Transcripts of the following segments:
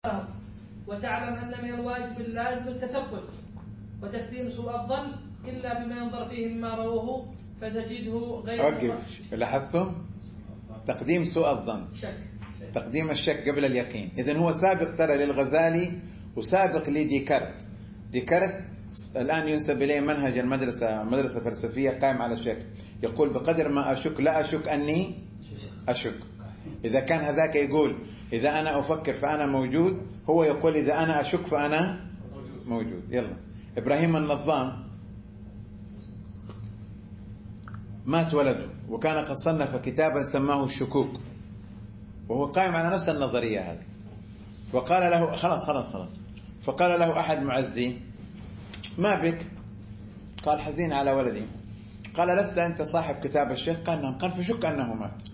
وتعلم أن من الواجب اللازم التثبت وتكثير سوء الظن إلا بما ينظر فيه مما رووه فتجده غير. أوقف، لاحظتم؟ تقديم سوء الظن، تقديم الشك قبل اليقين. إذن هو سابق ترى للغزالي وسابق لديكارت. ديكارت الآن ينسب إليه منهج المدرسة، مدرسة فلسفية قائم على الشك. يقول بقدر ما أشك لا أشك أني أشك. إذا كان هذاك يقول إذا أنا أفكر فأنا موجود، هو يقول إذا أنا أشك فأنا موجود. يلا، إبراهيم النظام مات ولده وكان قد صنف كتابا سماه الشكوك، وهو قائم على نفس النظرية هذه. وقال له خلاص فقال له أحد معزين ما بك؟ قال حزين على ولدي. قال لست أنت صاحب كتاب الشيخ؟ قال نعم. قال فشك أنه مات.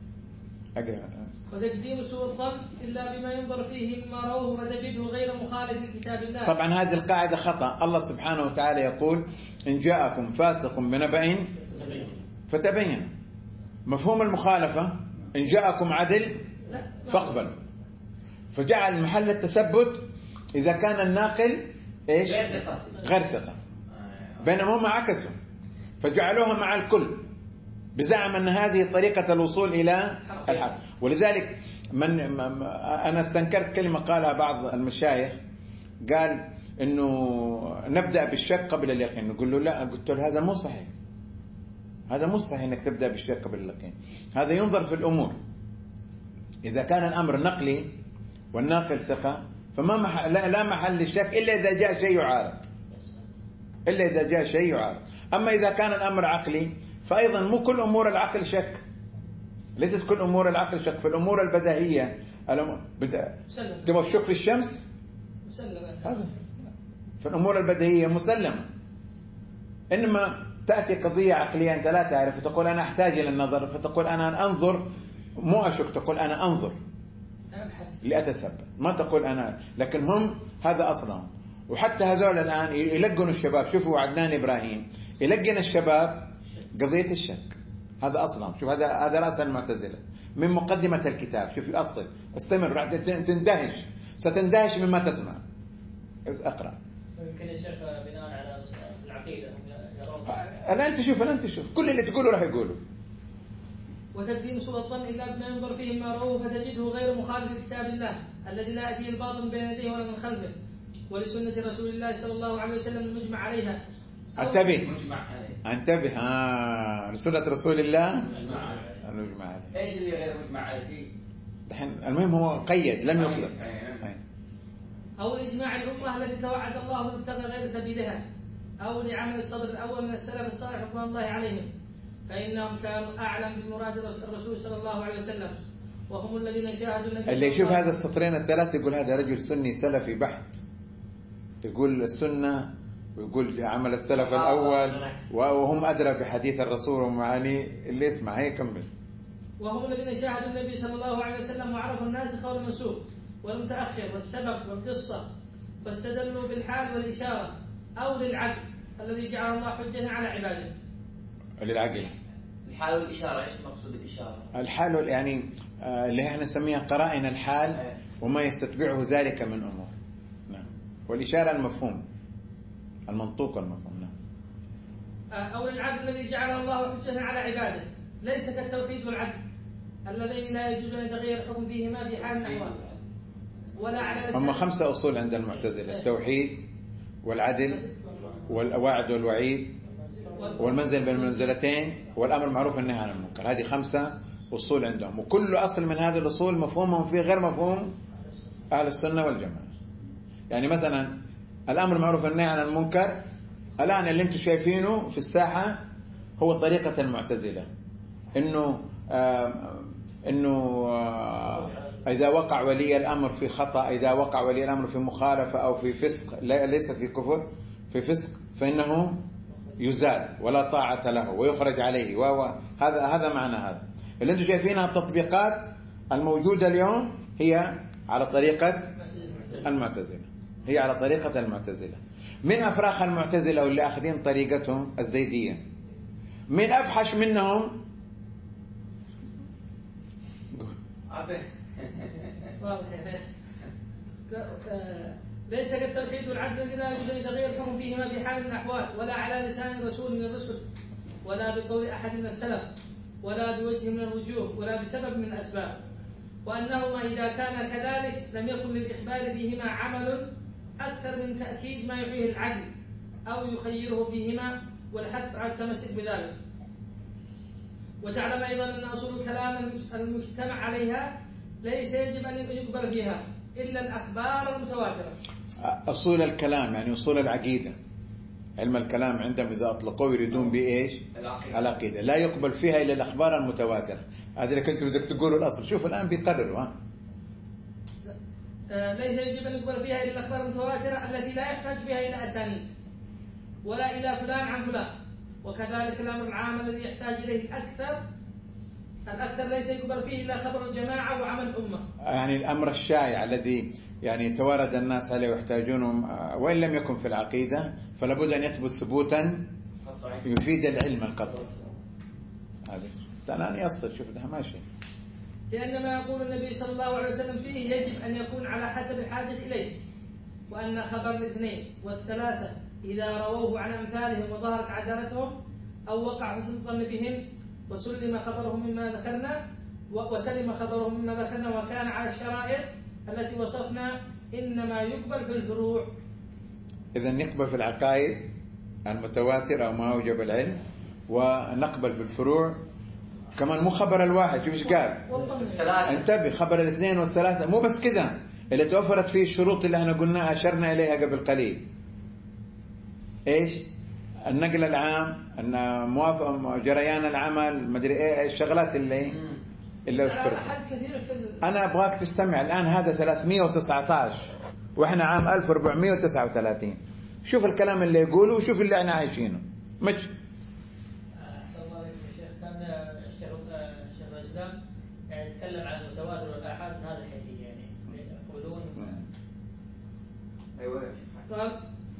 وتقديم سوء الظن إلا بما ينظر فيه مما رواه فتجده غير مخالف لكتاب الله. طبعا هذه القاعدة خطأ. الله سبحانه وتعالى يقول إن جاءكم فاسق بنبأ فتبين. مفهوم المخالفة إن جاءكم عدل فاقبلوا، فجعل محل التثبت إذا كان الناقل إيش؟ غير ثقة. بينما هم عكسوا فجعلوها مع الكل بزعم أن هذه طريقة الوصول إلى الحق. ولذلك أنا استنكرت كلمة قالها بعض المشايخ، قال إنه نبدأ بالشك قبل اليقين. نقول له لا، قلت له هذا مو صحيح، هذا مو صحيح إنك تبدأ بالشك قبل اليقين. هذا ينظر في الأمور. إذا كان الأمر نقلي والناقل ثقة فما لا محل للشك إلا إذا جاء شيء يعارض، إلا إذا جاء شيء يعارض. أما إذا كان الأمر عقلي فأيضا مو كل أمور العقل شك، ليست كل أمور العقل شك. في الأمور البديهية تبغى تشك في الشمس هذا في الأمور البديهية مسلمة. إنما تأتي قضية عقلية أنت لا تعرف فتقول أنا أحتاج إلى النظر، فتقول أنا أنظر، مو أشك، تقول أنا أنظر لأتثبت، ما تقول أنا. لكن هم هذا أصلهم. وحتى هذول الآن يلقنوا الشباب. شوفوا عدنان إبراهيم يلقن الشباب قضية الشك، هذا أصلهم. شوف هذا رأس المعتزلة من مقدمة الكتاب. شوف أصل، استمر راح تندهش، ستندهش مما تسمع. أقرأ. يمكن يا شيخ بناء على العقيدة الآن تشوف كل اللي تقوله راح يقوله. وتقديم سوء الظن إلا بما ينظر فيه ما رواه فتجده غير مخالف لكتاب الله الذي لا يأتيه الباطل بين يديه ولا من خلفه، ولسنة رسول الله صلى الله عليه وسلم المجمع عليها. انتبه لسنة رسول الله المجمع عليها. ايش اللي غير مجمع عليه؟ دحين المهم هو قيد لم يطلق. أو إجماع الأمة التي توعد الله وابتغى غير سبيلها، أو لعمل الصدر الأول من السلف الصالح رضوان الله عليهم، فإنهم كانوا أعلم بمراد الرسول صلى الله عليه وسلم، وهم الذين شاهدوا النبي. اللي يشوف هذا السطرين الثلاث يقول هذا رجل سني سلفي بحت، يقول السنة ويقول عمل السلف الأول وهم أدرى بحديث الرسول ومعاني. اللي يسمع هي كمل. وهم الذين شاهدوا النبي صلى الله عليه وسلم وعرفوا الناسخ والمنسوخ والمتأخر والسبب والقصة، واستدلوا بالحال والإشارة أو للعقل الذي جعل الله حجة على عباده. للعقل الحال والإشارة. إيش مقصود الإشارة؟ الحال يعني اللي احنا نسميها قرائن الحال وما يستتبعه ذلك من أمور. نعم. والإشارة المفهوم، المنطوق المفهوم. نعم. أو العدل الذي جعله الله حجة على عباده، ليس كالتوحيد والعدل اللذين لا يجوز أن يتغير الحكم فيهما في حال الأحوال ولا على. هم 5 أصول عند المعتزلة: التوحيد والعدل والوعد والوعيد والمنزل بين المنزلتين والأمر معروف والنهي عن المنكر. هذه 5 أصول عندهم، وكل أصل من هذه الأصول مفهومهم فيه غير مفهوم أهل السنة والجماعة. يعني مثلا الأمر معروف والنهي عن المنكر الآن اللي انتم شايفينه في الساحة هو طريقة المعتزلة، إنه إذا وقع ولي الأمر في خطأ، إذا وقع ولي الأمر في مخالفة أو في فسق، ليس في كفر، في فسق، فإنه يزال ولا طاعة له ويخرج عليه. هذا معنى هذا. اللي انتم شايفينها التطبيقات الموجودة اليوم هي على طريقة المعتزلة، هي على طريقة المعتزلة. من أفراخ المعتزلة واللي أخذين طريقتهم الزيدية، من أفحش منهم ليس كالتوحيد والعدل الذي لا يجوز أن يتغير الحكم فيهما في حال من الأحوال، ولا على لسان رسول من الرسل، ولا بقول أحد من السلف، ولا بوجه من الوجوه، ولا بسبب من الأسباب. وأنهما إذا كان كذلك لم يكن للإخبار فيهما عمل أكثر من تأكيد ما يحييه العدل أو يخيره فيهما والحث على التمسك بذلك. وتعلم أيضا أن أصول الكلام المجتمع عليها ليس يجب أن يقبل فيها إلا الأخبار المتواترة. أصول الكلام يعني أصول العقيدة، علم الكلام عندهم إذا أطلقوه يريدون بإيش؟ العقيدة. لا يقبل فيها إلا الأخبار المتواترة. هذا اللي كنت بدك تقوله الأصل. شوف الآن بيقرروا ليس يجب أن يقبل فيها إلا الأخبار المتواترة التي لا يحتاج فيها إلى أسانيد ولا إلى فلان عن فلان. وكذلك الأمر العام الذي يحتاج إليه الأكثر ليس يقبل فيه إلا خبر الجماعة وعمل الأمة. يعني الأمر الشائع الذي يعني توارد الناس عليه ويحتاجونه وإن لم يكن في العقيدة فلا بد أن يثبت ثبوتا يفيد العلم القطعي. هذا الآن يصل. شوف ده ماشي. لأن ما يقول النبي صلى الله عليه وسلم فيه يجب أن يكون على حسب الحاجة إليه، وأن خبر الاثنين والثلاثة إذا رووه عن أمثالهم وظهرت عدالتهم أو وقع حسن الظن بهم وسلم خبرهم مما ذكرنا وكان على الشرائط التي وصفنا إنما يقبل في الفروع. إذن يقبل في العقائد المتواترة أو ما أوجب العلم، ونقبل في الفروع كمان. مو خبر الواحد. شوف ايش قال؟ انتبه، خبر الاثنين والثلاثة. مو بس كذا، اللي توفرت فيه الشروط اللي احنا قلنا أشرنا إليها قبل قليل. ايش؟ النقل العام، ان موافق جريان العمل، مدري ايه الشغلات اللي اذكرها. انا ابغاك تستمع الان. هذا 319 واحنا عام 1439. شوف الكلام اللي يقوله وشوف اللي احنا عايشينه. مش احسن الله عليك يا شيخ. كان الشيخ الاسلام يعني يتكلم عن المتواتر والاحاد من هذا الحديث، يعني يقولون ايوه يا شيخ.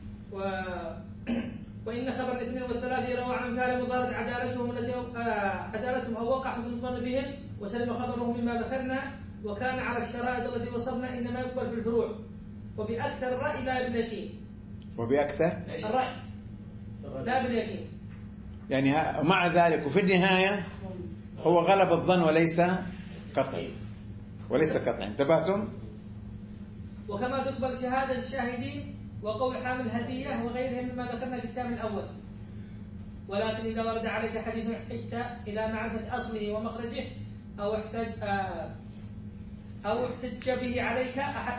وإن خبر الاثنين والثلاثة يروى عن أمثال مضارة عدالتهم أو وقع حسن الظن بهم وسلم خبرهم مما ذكرنا وكان على الشرائط التي وصفنا إنما يقبل في الفروع وبأكثر الرأي لا باليقين. وبأكثر الرأي لا باليقين. يعني مع ذلك وفي النهاية هو غلب الظن وليس قطعي. انتبهتم؟ وكما تقبل شهادة الشاهدين وقول حامل الهدية وغيرهم مما ذكرنا في الكتاب الأول. ولكن إذا ورد عليك حديث احتجت إلى معرفة أصله ومخرجه أو احتج به عليك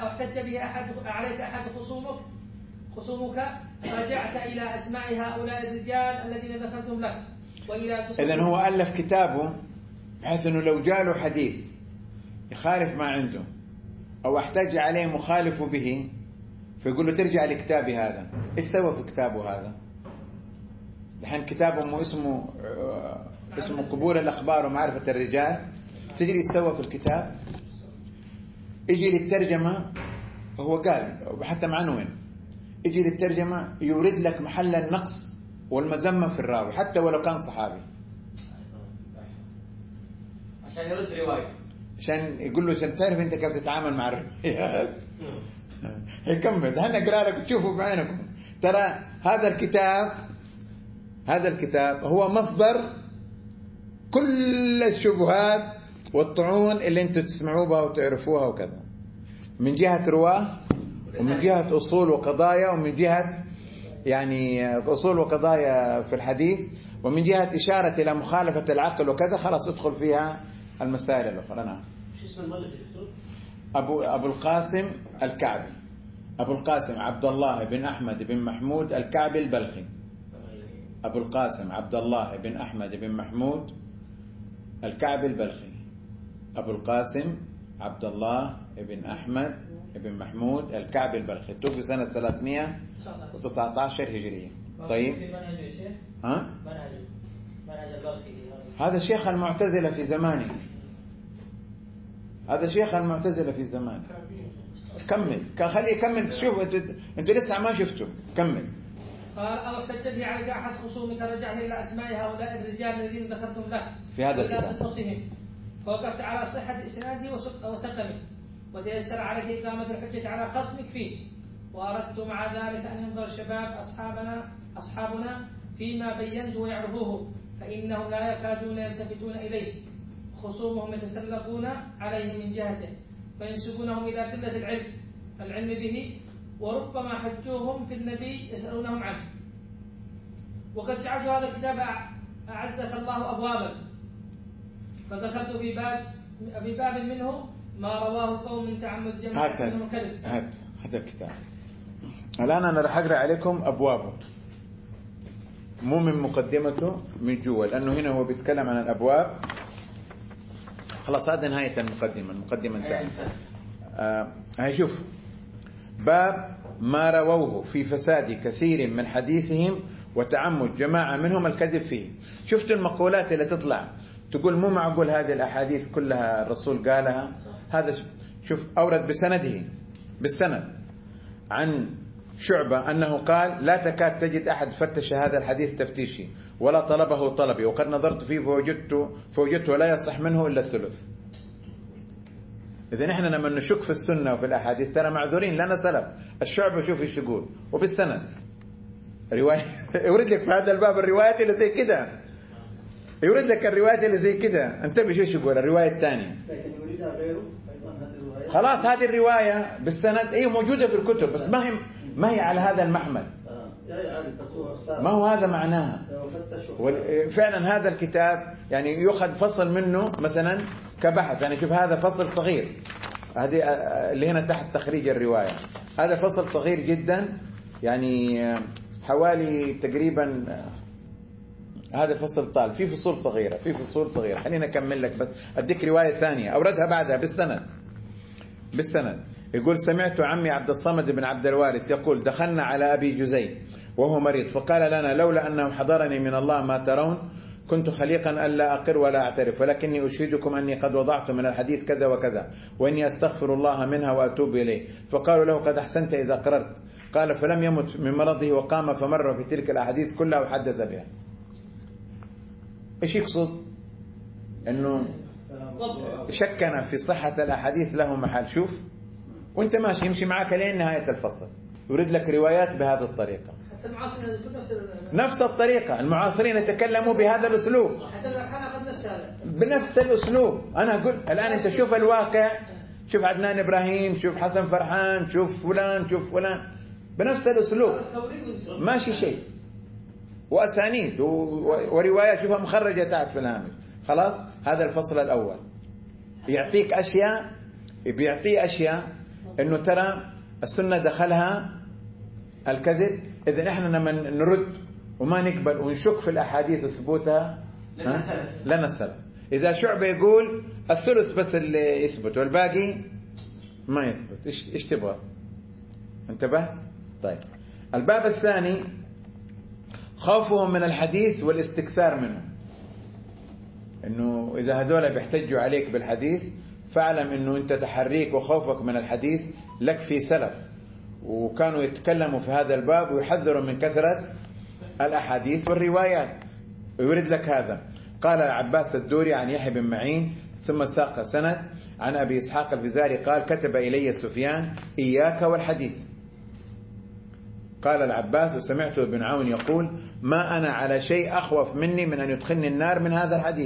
أحد خصومك رجعت إلى أسماء هؤلاء الرجال الذين ذكرتم له إذن هو ألف كتابه بحيث أنه لو جاله حديث يخالف ما عنده أو احتج عليه مخالف به فيقول له ترجع لكتابي هذا. إيش سوى في كتابه هذا؟ الحين كتابه اسمه قبول الأخبار ومعرفة الرجال. تدري إيش سوى في الكتاب؟ يجي للترجمة، هو قال حتى معنون، يجي للترجمة يورد لك محل النقص والمذمة في الراوي حتى ولو كان صحابي، عشان يرد روايته، عشان يقول له عشان تعرف أنت كيف تتعامل مع الروايات. يكمل. هل أقرأ لك تشوفوا بعينكم. ترى هذا الكتاب هو مصدر كل الشبهات والطعون اللي انتم تسمعوا بها وتعرفوها وكذا، من جهة رواه ومن جهة أصول وقضايا ومن جهة يعني أصول وقضايا في الحديث ومن جهة إشارة إلى مخالفة العقل وكذا. خلاص ادخل فيها المسائل الأخرى. نعم. شو اسم المؤلف؟ أبو القاسم الكعبي، أبو القاسم عبد الله بن أحمد بن محمود الكعبي البلخي. أبو القاسم عبد الله بن أحمد بن محمود الكعبي البلخي. أبو القاسم عبد الله بن أحمد بن محمود الكعبي البلخي. توفي سنة 319 هجرية. طيب منهج البلخي هذا شيخ المعتزلة في زمانه. كمل. خليه يكمل. شوف انتوا لسه ما شفتوا. كمل. قال أو احتج به عليك أحد خصومك رجعه إلى أسماء هؤلاء الرجال الذين ذكرتم له في هذا الكتاب قصصهم فوقفت على صحة إسناده وسقمه وتيسر عليك إقامة الحجة على خصمك فيه. وأردت مع ذلك أن ينظر الشباب أصحابنا فيما بينت ويعرفوه، فإنهم لا يكادون يلتفتون إليه، خصومهم يتسلقون عليه من جهته وينسبونهم إلى قلة العلم به، وربما حجوهم في النبي يسألونهم عنه. وقد جعلت هذا الكتاب أعزك الله أبوابا، فذكرت في باب منه ما رواه قوم من تعمد جمع منه كذب. هذا الكتاب الآن أنا راح أقرأ عليكم أبوابه، مو من مقدمته، من جوا، لأنه هنا هو بيتكلم عن الأبواب. خلاص هذا نهاية المقدمة انتهت. هاي شوف، باب ما رووه في فساد كثير من حديثهم وتعمد جماعة منهم الكذب فيه. شفت المقولات اللي تطلع تقول مو معقول هذه الأحاديث كلها الرسول قالها. هذا شوف أورد بالسند عن شعبة أنه قال لا تكاد تجد أحد فتش هذا الحديث تفتيشي ولا طلبه طلبي، وقد نظرت فيه فوجدته لا يصح منه إلا الثلث. إذن إحنا لما نشك في السنة وفي الأحاديث ترى معذورين، لنا سلف. الشعبة شوف ايش يقول، وبالسند رواية يورد لك في هذا الباب الروايات اللي زي كده، يورد لك الروايات اللي زي كده. انتبه ايش يقول الرواية الثانية. خلاص هذه الرواية بالسند موجودة في الكتب، بس ما هي على هذا المحمل، ما هو هذا معناها. فعلا هذا الكتاب يعني يؤخذ فصل منه مثلا كبحث، يعني شوف هذا فصل صغير، هذه اللي هنا تحت تخريج الرواية، هذا فصل صغير جدا، يعني حوالي تقريبا هذا فصل طال، في فصول صغيرة. خلينا أكمل لك بس أديك رواية ثانية أوردها بعدها بالسند. يقول سمعت عمي عبد الصمد بن عبد الوارث يقول دخلنا على أبي جزي وهو مريض، فقال لنا لولا أنه حضرني من الله ما ترون كنت خليقا ألا أقر ولا أعترف، ولكني أشهدكم أني قد وضعت من الحديث كذا وكذا، وإني أستغفر الله منها وأتوب إليه. فقالوا له قد أحسنت إذا قررت. قال فلم يمت من مرضه وقام فمر في تلك الأحاديث كلها وحدث بها. إيش يقصد؟ أنه شكنا في صحة الأحاديث له محل. شوف وانت ماشي يمشي معك لين نهاية الفصل، يريد لك روايات بهذه الطريقة، نفس الطريقة. المعاصرين يتكلموا بهذا الأسلوب، بنفس الأسلوب. أنا أقول الآن أنت شوف الواقع، شوف عدنان إبراهيم، شوف حسن فرحان، شوف فلان بنفس الأسلوب ماشي شيء، وأسانيد وروايات شوفها مخرجة تحت في الهامش. خلاص هذا الفصل الأول يعطيك أشياء إنه ترى السنة دخلها الكذب. إذن إحنا لما نرد وما نقبل ونشك في الأحاديث وثبوتها لنا السلف. إذا شعبة يقول الثلث بس اللي يثبت والباقي ما يثبت، إيش تبغى؟ انتبه. طيب الباب الثاني خوفهم من الحديث والاستكثار منه، إنه إذا هذول بيحتجوا عليك بالحديث فاعلم إنه أنت تحريك وخوفك من الحديث لك في سلف، وكانوا يتكلموا في هذا الباب ويحذروا من كثرة الأحاديث والروايات. ويرد لك هذا. قال العباس الدوري عن يحيى بن معين ثم ساق سند عن أبي إسحاق الفزاري قال كتب إلي سفيان إياك والحديث. قال العباس وسمعت ابن عون يقول ما أنا على شيء أخوف مني من أن يدخلني النار من هذا الحديث.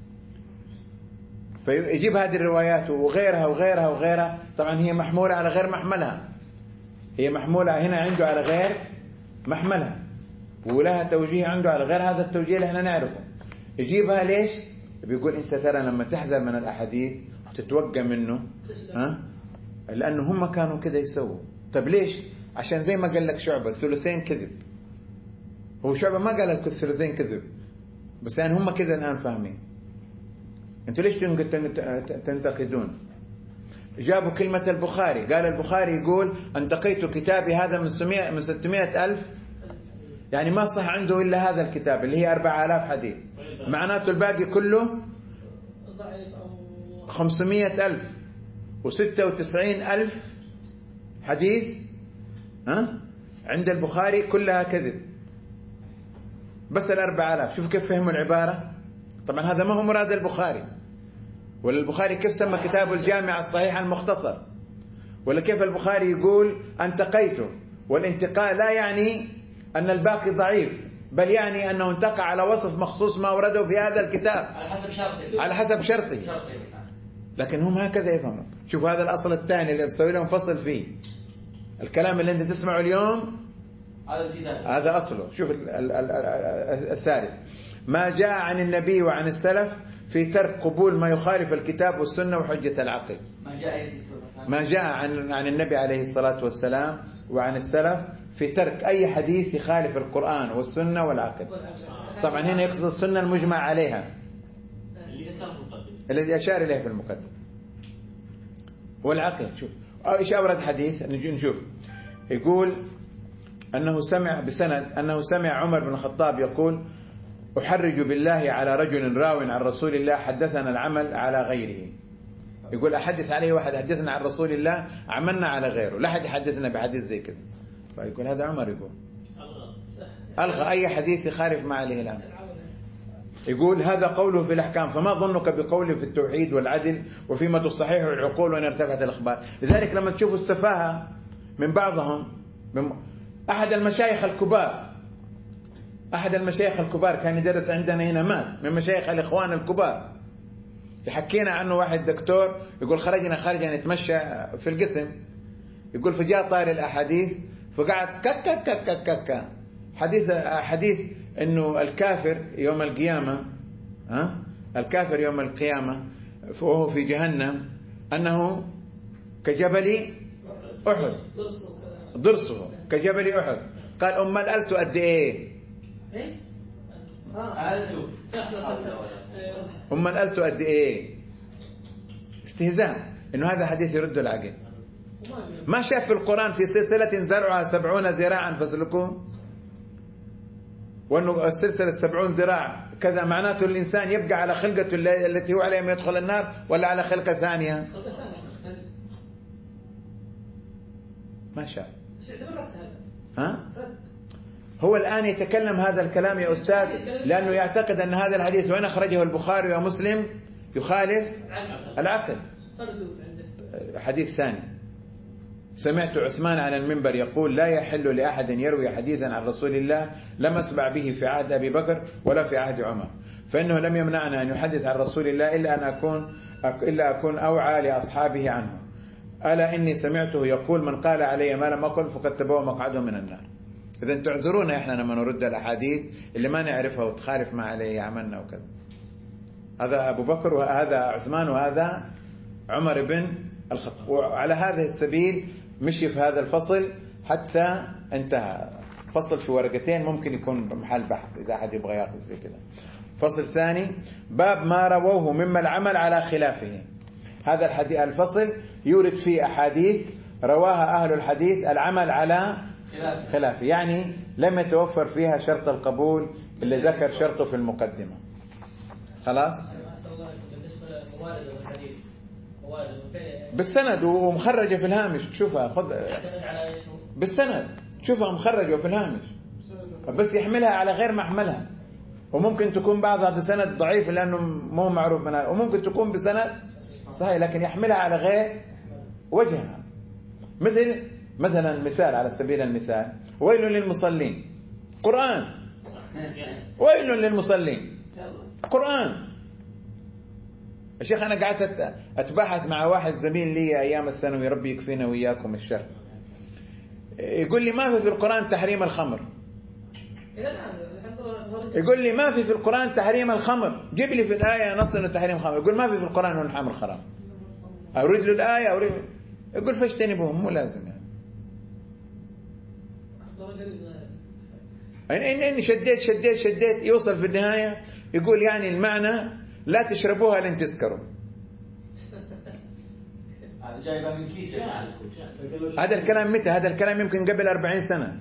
فيجيب هذه الروايات وغيرها. طبعا هي محمولة على غير محملها، هي محمولة هنا عنده على غير محملها، ولها توجيه عنده على غير هذا التوجيه اللي احنا نعرفه. يجيبها ليش؟ بيقول انت ترى لما تحذر من الأحاديث وتتوقع منه لأنه هم كانوا كده يسووا. طب ليش؟ عشان زي ما قال لك شعبة الثلثين كذب. هو شعبة ما قال لك الثلثين كذب، بس يعني هم كده الآن فاهمين. انتوا ليش تنتقدون؟ جابوا كلمة البخاري، قال البخاري يقول انتقيت كتابي هذا من 600,000، يعني ما صح عنده إلا هذا الكتاب اللي هي 4000 حديث، معناته الباقي كله 500,000 و96,000 حديث عند البخاري كلها كذب، بس 4000. شوف كيف فهموا العبارة. طبعا هذا ما هو مراد البخاري، ولا البخاري كيف سمى كتابه الجامع الصحيح المختصر. ولا كيف البخاري يقول انتقيته، والانتقاء لا يعني أن الباقي ضعيف، بل يعني أنه انتقى على وصف مخصوص ما ورده في هذا الكتاب على حسب شرطه. لكن هم هكذا يفهموا. شوف هذا الأصل الثاني اللي بسوي لهم فصل فيه. الكلام اللي أنت تسمعه اليوم هذا أصله. شوف الثالث: ما جاء عن النبي وعن السلف في ترك قبول ما يخالف الكتاب والسنة وحجة العقل. ما جاء عن النبي عليه الصلاة والسلام وعن السلف في ترك أي حديث يخالف القرآن والسنة والعقل. طبعا هنا يقصد السنة المجمع عليها الذي أشار إليه في المقدمة، والعقل. شوف إيش أورد حديث، نجي نشوف. يقول أنه سمع بسند أنه سمع عمر بن الخطاب يقول: أحرج بالله على رجل راو عن رسول الله حدثنا العمل على غيره. يقول أحدث عليه واحد حدثنا عن رسول الله عملنا على غيره، لا حد يحدثنا بحديث زي كذا. فيقول هذا عمر يقول ألغى أي حديث يخالف ما عليه الآن. يقول هذا قوله في الأحكام، فما ظنك بقوله في التوحيد والعدل وفيما تصحيح العقول وإن ارتفعت الأخبار. لذلك لما تشوفوا السفاهة من بعضهم، من أحد المشايخ الكبار كان يدرس عندنا هنا، مات من مشايخ الإخوان الكبار، يحكينا عنه واحد دكتور يقول خرجنا نتمشى في القسم، يقول فجاء طاري الأحاديث فقعد كك حديث إنه الكافر يوم القيامة، الكافر يوم القيامة وهو في جهنم أنه كجبل أحد، ضرسه كجبل أحد. قال أم الألت قد إيه؟ أم الألت قد إيه؟ استهزاء. إنه هذا حديث يرد العقل. ما شاف في القرآن في سلسلة ذرعها 70 ذراعا فاسلكوه، وأنه السلسلة 70 ذراع كذا معناته الإنسان يبقى على خلقته التي هو عليها يدخل النار، ولا على خلقة ثانية؟ ما شاء. هو الآن يتكلم هذا الكلام يا أستاذ لأنه يعتقد أن هذا الحديث وإن أخرجه البخاري ومسلم يخالف العقل. حديث ثاني: سمعت عثمان على المنبر يقول: لا يحل لأحد يروي حديثا عن رسول الله لم أسمع به في عهد أبي بكر ولا في عهد عمر، فإنه لم يمنعنا أن يحدث عن رسول الله إلا أكون أوعى لأصحابه عنه. ألا إني سمعته يقول: من قال علي ما لم أقل فقد تبوأ مقعده من النار. إذن تعذرونا إحنا لما نرد الأحاديث اللي ما نعرفها وتخالف ما عليه عملنا وكذا. هذا أبو بكر وهذا عثمان وهذا عمر بن الخطاب. وعلى هذا السبيل مشي في هذا الفصل حتى انتهى. فصل في ورقتين ممكن يكون بمحل بحث إذا أحد يبغى يأخذ زي كذا. فصل ثاني: باب ما رووه مما العمل على خلافه. هذا الفصل يورد فيه أحاديث رواها أهل الحديث العمل على خلافه، يعني لم يتوفر فيها شرط القبول اللي ذكر شرطه في المقدمة. خلاص؟ بالسند ومخرجة في الهامش، شوفها خذ بالسند، شوفها مخرجة في الهامش، بس يحملها على غير محملها. وممكن تكون بعضها بسند ضعيف لأنه مو معروف منها، وممكن تكون بسند صحيح لكن يحملها على غير وجهها. مثلا مثال على سبيل المثال: ويل للمصلين، قرآن. ويل للمصلين، قرآن. الشيخ أنا قعدت أتباحث مع واحد زميل لي أيام الثانوي، ربي يكفينا وإياكم الشر، يقول لي ما في القرآن تحريم الخمر. يقول لي ما في القرآن تحريم الخمر، جيب لي في الآية نص إنه تحريم الخمر. يقول ما في القرآن إنه حرام الخمر. أريد له الآية يقول فاجتنبوهم، مو لازم يعني. إني شديت يوصل في النهاية يقول يعني المعنى لا تشربوها لن تسكروا. هذا الكلام متى؟ هذا الكلام يمكن قبل 40 سنة.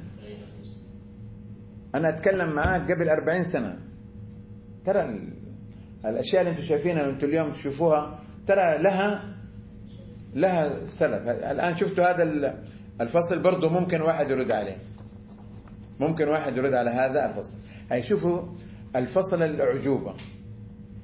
أنا أتكلم معاك قبل 40 سنة. ترى الأشياء اللي أنتم شايفينها وأنتم اليوم تشوفوها ترى لها سلف. الآن شفتوا هذا الفصل برضو ممكن واحد يرد عليه، ممكن واحد يرد على هذا الفصل. هيشوفوا الفصل الأعجوبة.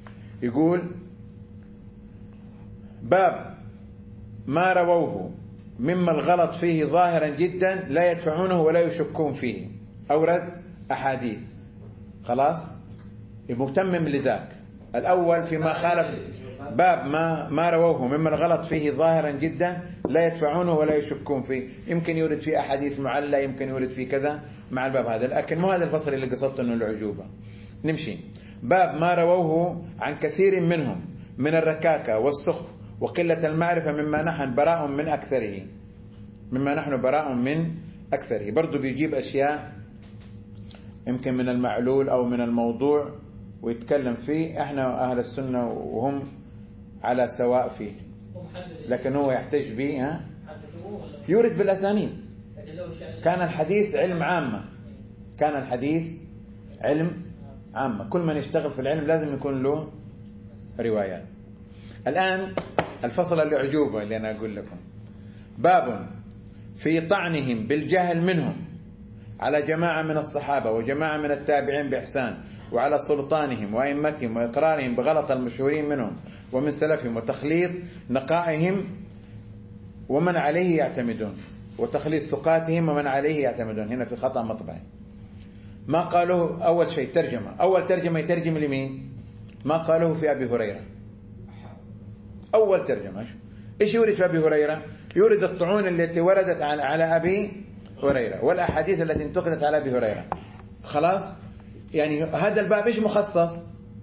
يقول: باب ما رووه مما الغلط فيه ظاهرا جدا لا يدفعونه ولا يشكون فيه. أورد أحاديث خلاص متمم لذاك. الأول فيما خالف باب ما رووه مما الغلط فيه ظاهرا جدا لا يدفعونه ولا يشكون فيه. يمكن يورد فيه أحاديث معلة، يمكن يورد فيه كذا مع الباب هذا، لكن مو هذا الفصل اللي قصدت أنه العجوبة. نمشي. باب ما رووه عن كثير منهم من الركاكة والسخف وقلة المعرفة مما نحن براء من أكثره. مما نحن براء من أكثره برضو بيجيب أشياء يمكن من المعلول أو من الموضوع ويتكلم فيه. احنا أهل السنة وهم على سواء فيه، لكن هو يحتج به يورد بالأسانيد. كان الحديث علم عامة، كان الحديث علم عامة، كل من يشتغل في العلم لازم يكون له روايات. الآن الفصل الأعجوبة اللي أنا أقول لكم، باب في طعنهم بالجهل منهم على جماعة من الصحابة وجماعة من التابعين بإحسان، وعلى سلطانهم وأئمتهم وإقرارهم بغلط المشهورين منهم ومن سلفهم، وتخليط نقائهم ومن عليه يعتمدون، وتخليط ثقاتهم ومن عليه يعتمدون. هنا في خطأ مطبعي. ما قالوه أول شيء ترجمة، أول ترجمة يترجم لمين؟ ما قالوه في أبي هريرة. أول ترجمة إيش يورد في أبي هريرة؟ يورد الطعون التي وردت على أبي هريرة والأحاديث التي انتقدت على أبي هريرة. خلاص، يعني هذا الباب إيش مخصص؟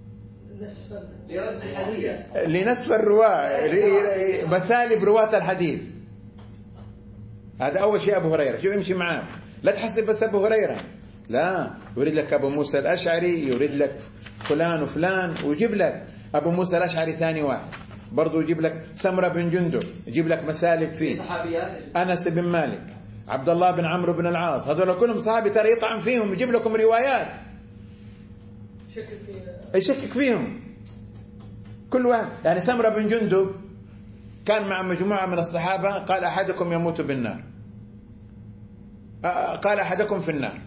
لنسف الرواة، مثالب رواة الحديث. هذا أول شيء أبو هريرة. شو يمشي معاه؟ لا تحسب بس أبو هريرة، لا، يريد لك أبو موسى الأشعري، يريد لك فلان وفلان، ويجيب لك أبو موسى الأشعري ثاني واحد برضو، يجيب لك سمرة بن جندب، يجيب لك مسالك فيه، أنس بن مالك، عبد الله بن عمرو بن العاص، هذول كلهم صحابي ترى يطعن فيهم، يجيب لكم روايات يشكك فيهم كل واحد. يعني سمرة بن جندب كان مع مجموعة من الصحابة، قال أحدكم يموت بالنار، قال أحدكم في النار،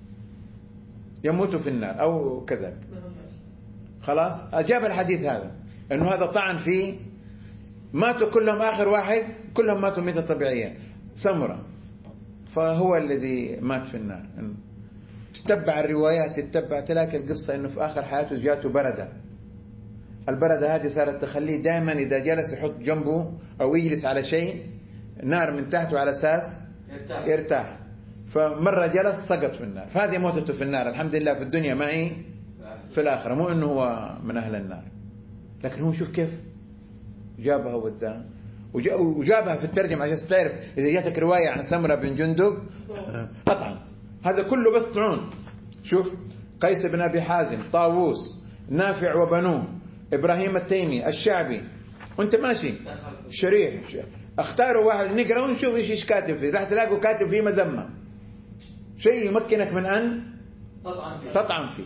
يموت في النار أو كذا. خلاص، أجاب الحديث هذا أنه هذا طعن فيه، ماتوا كلهم آخر واحد، كلهم ماتوا ميتة طبيعية، سمرة، فهو الذي مات في النار. تتبع الروايات، تتبع تلاقي القصة أنه في آخر حياته جاته بردة. البردة هذه صارت تخليه دائما إذا جلس يحط جنبه أو يجلس على شيء نار من تحته على أساس يرتاح. فمرة جلس سقط في النار، فهذه موتته في النار. الحمد لله في الدنيا ما هي في الآخرة، مو أنه هو من أهل النار، لكن هو شوف كيف جابها وداها، وجابها في الترجمة عشان تعرف إذا جاتك رواية عن سمرة بن جندب قطعا هذا كله بس طعون. شوف قيس بن أبي حازم، طاووس، نافع وبنوه، إبراهيم التيمي، الشعبي، وانت ماشي شريح. اختاروا واحد نقرأ ونشوف ايش كاتب فيه، راح تلاقوا كاتب فيه مذمة، شيء يمكنك من أن تطعن فيه.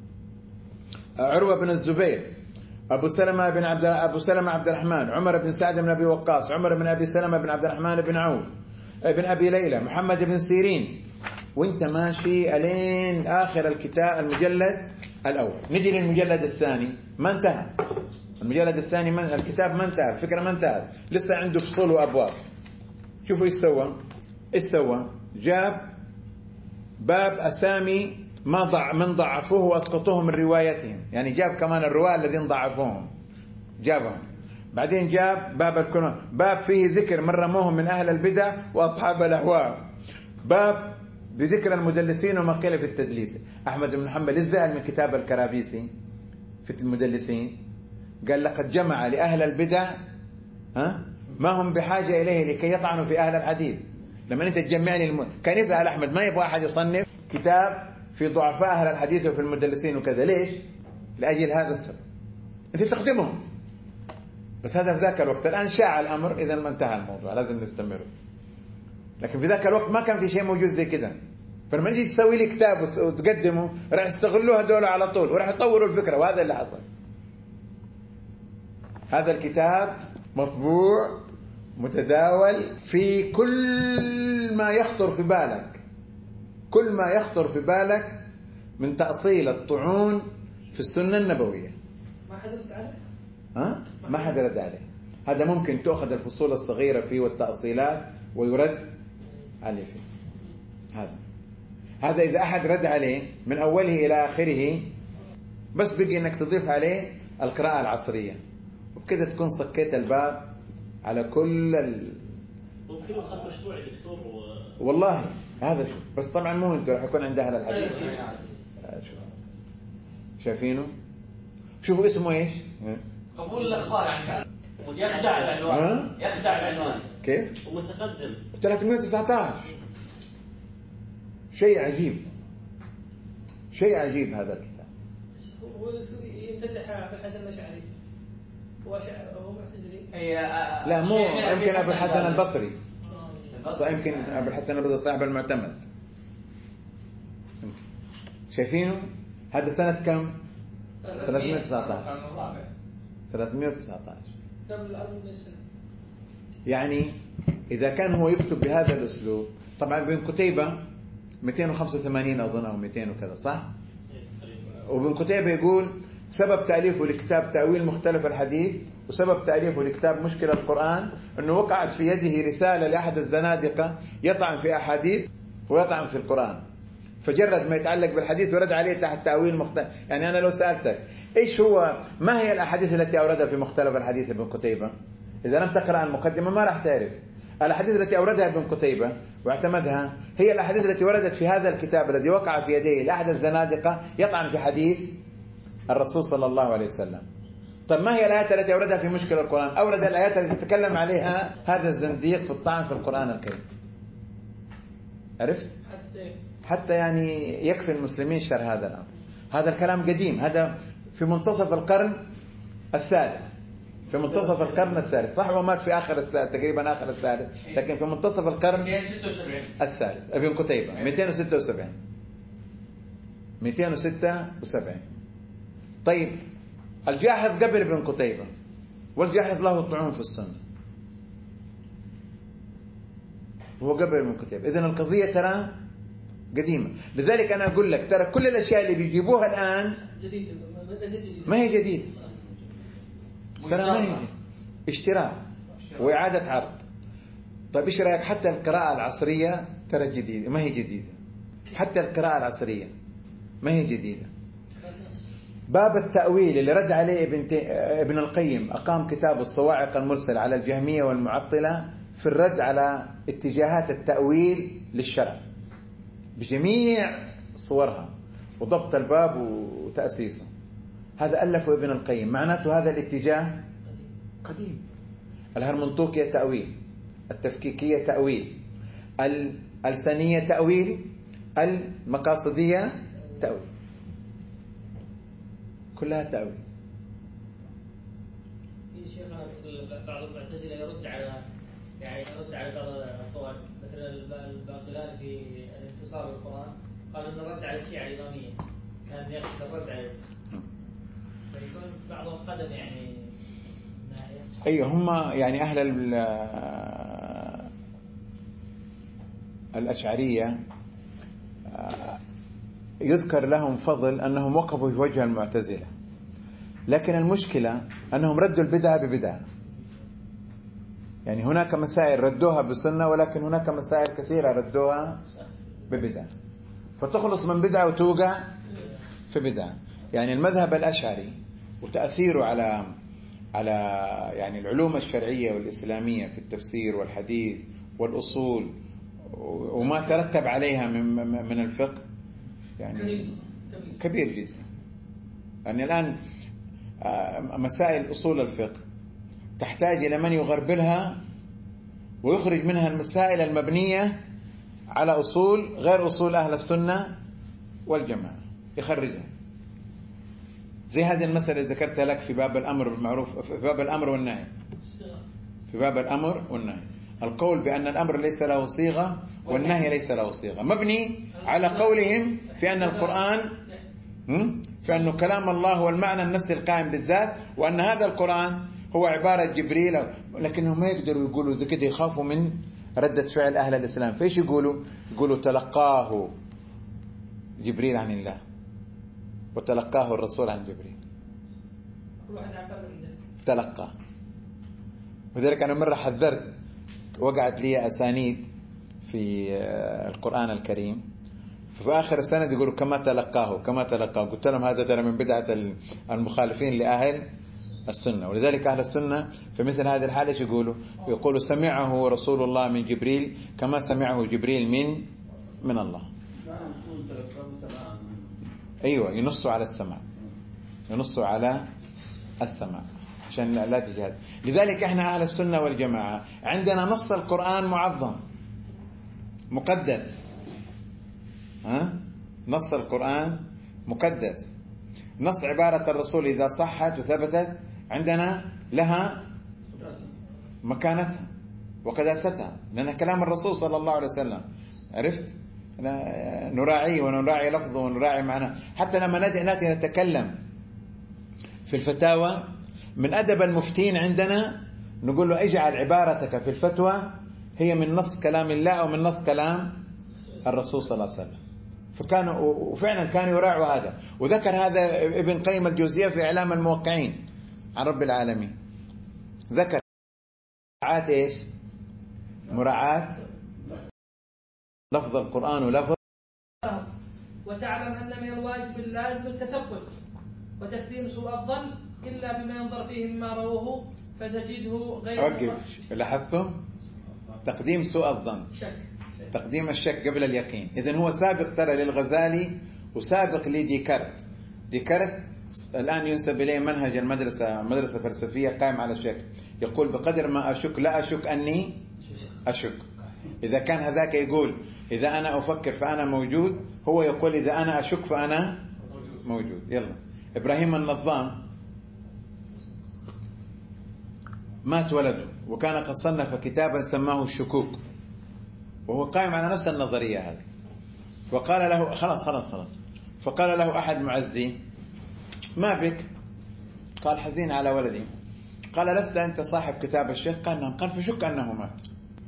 عروة بن الزبير، أبو سلمة عبد الرحمن، عمر بن سعد بن أبي وقاص، عمر بن أبي سلمة بن عبد الرحمن بن عوف، ابن أبي ليلى، محمد بن سيرين، وانت ماشي ألين آخر الكتاب المجلد الأول. نجي للمجلد الثاني، ما انتهى المجلد الثاني، الكتاب ما انتهى، الفكرة ما انتهت، لسه عنده فصول وأبواب. شوفوا ايش سوى، جاب باب أسامي من ضعفوه وأسقطوه من روايتهم، يعني جاب كمان الرواة الذين ضعفوهم جابهم. بعدين جاب باب الكنون، باب فيه ذكر من رموهم من أهل البدع وأصحاب الأهواء، باب بذكر المدلسين وما قيل في التدليس. أحمد بن حنبل الزعل من كتاب الكرابيسي في المدلسين، قال لقد جمع لأهل البدع ما هم بحاجة إليه لكي يطعنوا في أهل الحديث. لما أنت تجمع لي كان يسأل أحمد ما يبغى أحد يصنف كتاب في ضعفاء أهل الحديث وفي المدلسين وكذا، ليش؟ لأجل هذا السبب، أنت تخدمهم. بس هذا في ذاك الوقت، الآن شاع الأمر، إذا ما انتهى الموضوع لازم نستمر. لكن في ذاك الوقت ما كان في شيء موجود زي كذا، فلما تيجي تسوي لي كتاب وتقدمه راح يستغلوها دولة على طول وراح يطوروا الفكرة، وهذا اللي حصل. هذا الكتاب مطبوع متداول في كل ما يخطر في بالك، كل ما يخطر في بالك من تأصيل الطعون في السنة النبوية. ما حدثت عليه؟ ما حد رد عليه. هذا ممكن تأخذ الفصول الصغيرة فيه والتأصيلات ويرد عليه فيه. هذا إذا أحد رد عليه من أوله إلى آخره، بس بقي أنك تضيف عليه القراءة العصرية، وبكذا تكون صكيت الباب على كل ممكن يخط مشروع يا دكتور والله هذا شو. بس طبعا مو انتوا راح يكون عند أهل الحديث. شايفينه؟ شوفوا اسمه ايش؟ قبول الأخبار عن يخدع العنوان. يخدع العنوان كيف؟ ومتقدم 319. شيء عجيب، شيء عجيب هذا الكتاب. هو يمتدح أبو الحسن الأشعري، هو معتزلي. لا مو يمكن أبو الحسن البصري، يمكن أبو الحسن البصري صاحب المعتمد. شايفينه؟ هذا سنة كم؟ 319. 319 قبل الأرض سنة. يعني إذا كان هو يكتب بهذا الأسلوب، طبعا ابن قتيبة 285 أظن أو 200 وكذا صح؟ وابن قتيبة يقول سبب تأليفه لكتاب تأويل مختلف الحديث وسبب تأليفه لكتاب مشكلة القرآن أنه وقعت في يده رسالة لأحد الزنادقة يطعن في أحاديث ويطعن في القرآن، فجرد ما يتعلق بالحديث ورد عليه تحت تأويل مختلف. يعني أنا لو سألتك إيش هو، ما هي الأحاديث التي أوردها في مختلف الحديث ابن قتيبة، إذا لم تقرأ المقدمة ما راح تعرف. الأحاديث التي أوردها ابن قتيبة واعتمدها هي الأحاديث التي وردت في هذا الكتاب الذي وقع في يديه لأحد الزنادقة يطعن في حديث الرسول صلى الله عليه وسلم. طيب ما هي الآيات التي أوردها في مشكلة القرآن؟ أورد الآيات التي تتكلم عليها هذا الزنديق في الطعن في القرآن الكريم. عرفت؟ حتى يعني يكفي المسلمين شر هذا الأمر. هذا الكلام قديم، هذا في منتصف القرن الثالث، في منتصف القرن الثالث صح، ومات في آخر الثالث تقريبا آخر الثالث، لكن في منتصف القرن الثالث ابن قتيبة 276. طيب الجاحظ قبل ابن قتيبة، والجاحظ له طعون في السنة، هو قبل ابن قتيبة. إذن القضية ترى قديمة. لذلك أنا أقول لك ترى كل الأشياء اللي بيجيبوها الآن ما هي جديدة، ترى ما هي اشتراء وإعادة عرض. طيب إيش رأيك حتى القراءة العصرية ترى جديدة، ما هي جديدة. حتى القراءة العصرية ما هي جديدة. باب التأويل اللي رد عليه ابن القيم، أقام كتاب الصواعق المرسل على الجهمية والمعطلة في الرد على اتجاهات التأويل للشرع بجميع صورها وضبط الباب وتأسيسه. هذا ألفه ابن القيم، معناته هذا الاتجاه قديم. الهرمنطوكية تأويل، التفكيكية تأويل، الألسانية تأويل، المقاصدية تأويل، كلها تأويل. شيخنا بعض المعتزلة يرد على بعض الطوائف مثل الباقلاني في الانتصار بالقرآن، قال إنه رد على الشيعة الإمامية، كان يقصد الرد عليه، فيكون بعضهم قدم يعني ناحية. أيوة هم يعني أهل الأشعرية يذكر لهم فضل أنهم وقفوا في وجه المعتزلة، لكن المشكلة أنهم ردوا البدعة ببدعة. يعني هناك مسائل ردوها بسنة، ولكن هناك مسائل كثيرة ردوها ببدعة، فتخلص من بدعة وتوقع في بدعة. يعني المذهب الأشعري وتأثيره على يعني العلوم الشرعية والإسلامية في التفسير والحديث والأصول وما ترتب عليها من الفقه يعني كبير جدا. يعني الآن مسائل أصول الفقه تحتاج إلى من يغربلها ويخرج منها المسائل المبنية على أصول غير أصول أهل السنة والجماعة، يخرجها. زي هذه المسألة اللي ذكرتها لك في باب الأمر بالمعروف، في باب الأمر والنهي، في باب الأمر والنهي، القول بأن الأمر ليس له صيغة والنهي ليس له صيغة، مبني على قولهم في أن القرآن في أنه كلام الله والمعنى النفسي القائم بالذات، وأن هذا القرآن هو عبارة جبريل، لكنهم ما يقدروا يقولوا زي كده، يخافوا من ردة فعل أهل الإسلام. فإيش يقولوا تلقاه جبريل عن الله وتلقاه الرسول عن جبريل، تلقاه. وذلك أنا مرة حذرت وقعت لي أسانيد في القرآن الكريم، في آخر السند يقولوا كما تلقاه. قلت لهم هذا ترى من بدعة المخالفين لأهل السنة. ولذلك أهل السنة في مثل هذه الحالة يقولوا سمعه رسول الله من جبريل كما سمعه جبريل من الله. أيوة، ينصوا على السماع عشان لا تجهل. لذلك احنا أهل السنة والجماعة عندنا نص القرآن معظم مقدس. نص القرآن مقدس. نص عبارة الرسول إذا صحت وثبتت عندنا لها مكانتها وقداستها، لأنها كلام الرسول صلى الله عليه وسلم. عرفت؟ نراعيه ونراعي لفظه ونراعي معناه. حتى لما نأتي نتكلم في الفتاوى من أدب المفتين عندنا نقول له اجعل عبارتك في الفتوى هي من نص كلام الله أو من نص كلام الرسول صلى الله عليه وسلم. وفعلا كانوا يراعوا هذا. وذكر هذا ابن قيم الجوزية في إعلام الموقعين عن رب العالمين. ذكر مراعاة لفظ القرآن ولفظ. وتعلم أن من الواجب اللازم التثبت وتكثير سوء الظن إلا بما ينظر فيه مما رووه فتجده غير. أوقف. لاحظتم تقديم سوء الظن، تقديم الشك قبل اليقين. إذن هو سابق ترى للغزالي وسابق لديكارت. ديكارت الآن ينسب إليه منهج المدرسة، مدرسة فلسفية قائم على الشك. يقول بقدر ما أشك لا أشك أني أشك. إذا كان هذاك يقول إذا أنا أفكر فأنا موجود، هو يقول إذا أنا أشك فأنا موجود. يلا. إبراهيم النظام مات ولده وكان قد صنف كتابا سماه الشكوك، وهو قائم على نفس النظرية هذه. وقال له خلاص فقال له أحد معزين ما بك؟ قال حزين على ولدي. قال لست أنت صاحب كتاب الشيخ؟ قال نعم. قال فشك أنه مات.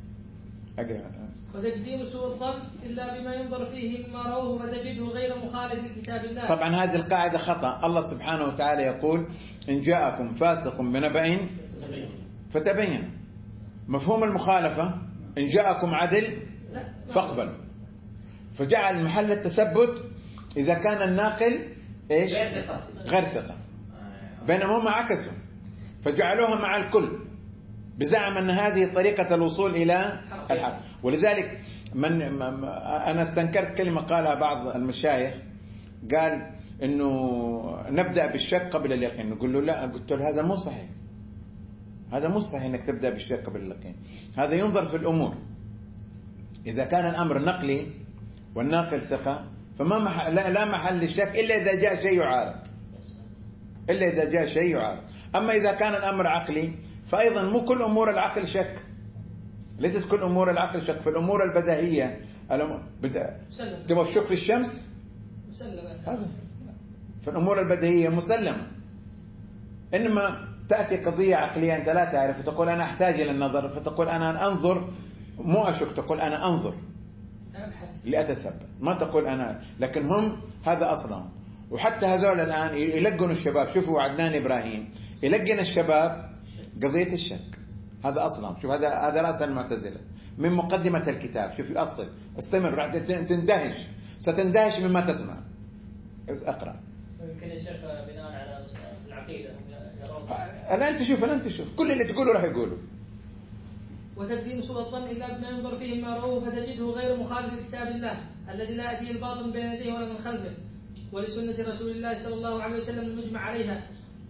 وتقديم سوء الظن إلا بما ينظر فيه مما رواه فتجده غير مخالف لكتاب الله. طبعا هذه القاعدة خطأ. الله سبحانه وتعالى يقول إن جاءكم فاسق بنبأ فتبين. مفهوم المخالفة إن جاءكم عدل فاقبلوا. فجعل محل التثبت إذا كان الناقل غير ثقة. بينما هم عكسوا فجعلوها مع الكل بزعم أن هذه طريقة الوصول إلى الحق. ولذلك أنا استنكرت كلمة قالها بعض المشايخ، قال إنه نبدأ بالشك قبل اليقين. نقول له لا. قلت له هذا مو صحيح. هذا مو صحيح إنك تبدأ بالشك قبل اليقين. هذا ينظر في الأمور. إذا كان الأمر نقلي والناقل ثقة فما لا محل للشك إلا إذا جاء شيء يعارض. أما إذا كان الأمر عقلي فأيضا مو كل أمور العقل شك. ليست كل أمور العقل شك. في الأمور البديهية تبغى تشك في الشمس هذا في الأمور البديهية مسلمة. إنما تأتي قضية عقلية أنت لا تعرف فتقول أنا أحتاج إلى النظر، فتقول أنا أنظر مو أشك، تقول أنا أنظر لأتثبت، ما تقول أنا. لكن هم هذا أصلهم. وحتى هذول الآن يلقنوا الشباب. شوفوا عدنان إبراهيم يلقن الشباب قضية الشك. هذا أصلهم. شوف هذا رأس المعتزلة من مقدمة الكتاب. شوف أصل استمر راح ستندهش مما تسمع. أقرأ. يمكن يا شيخ بناء على العقيدة الآن تشوف كل اللي تقوله راح يقوله. وتقديم سوء الظن إلا بما ينظر فيه ما رواه فتجده غير مخالف لكتاب الله الذي لا يأتيه الباطل بين يديه ولا من خلفه ولسنة رسول الله صلى الله عليه وسلم المجمع عليها.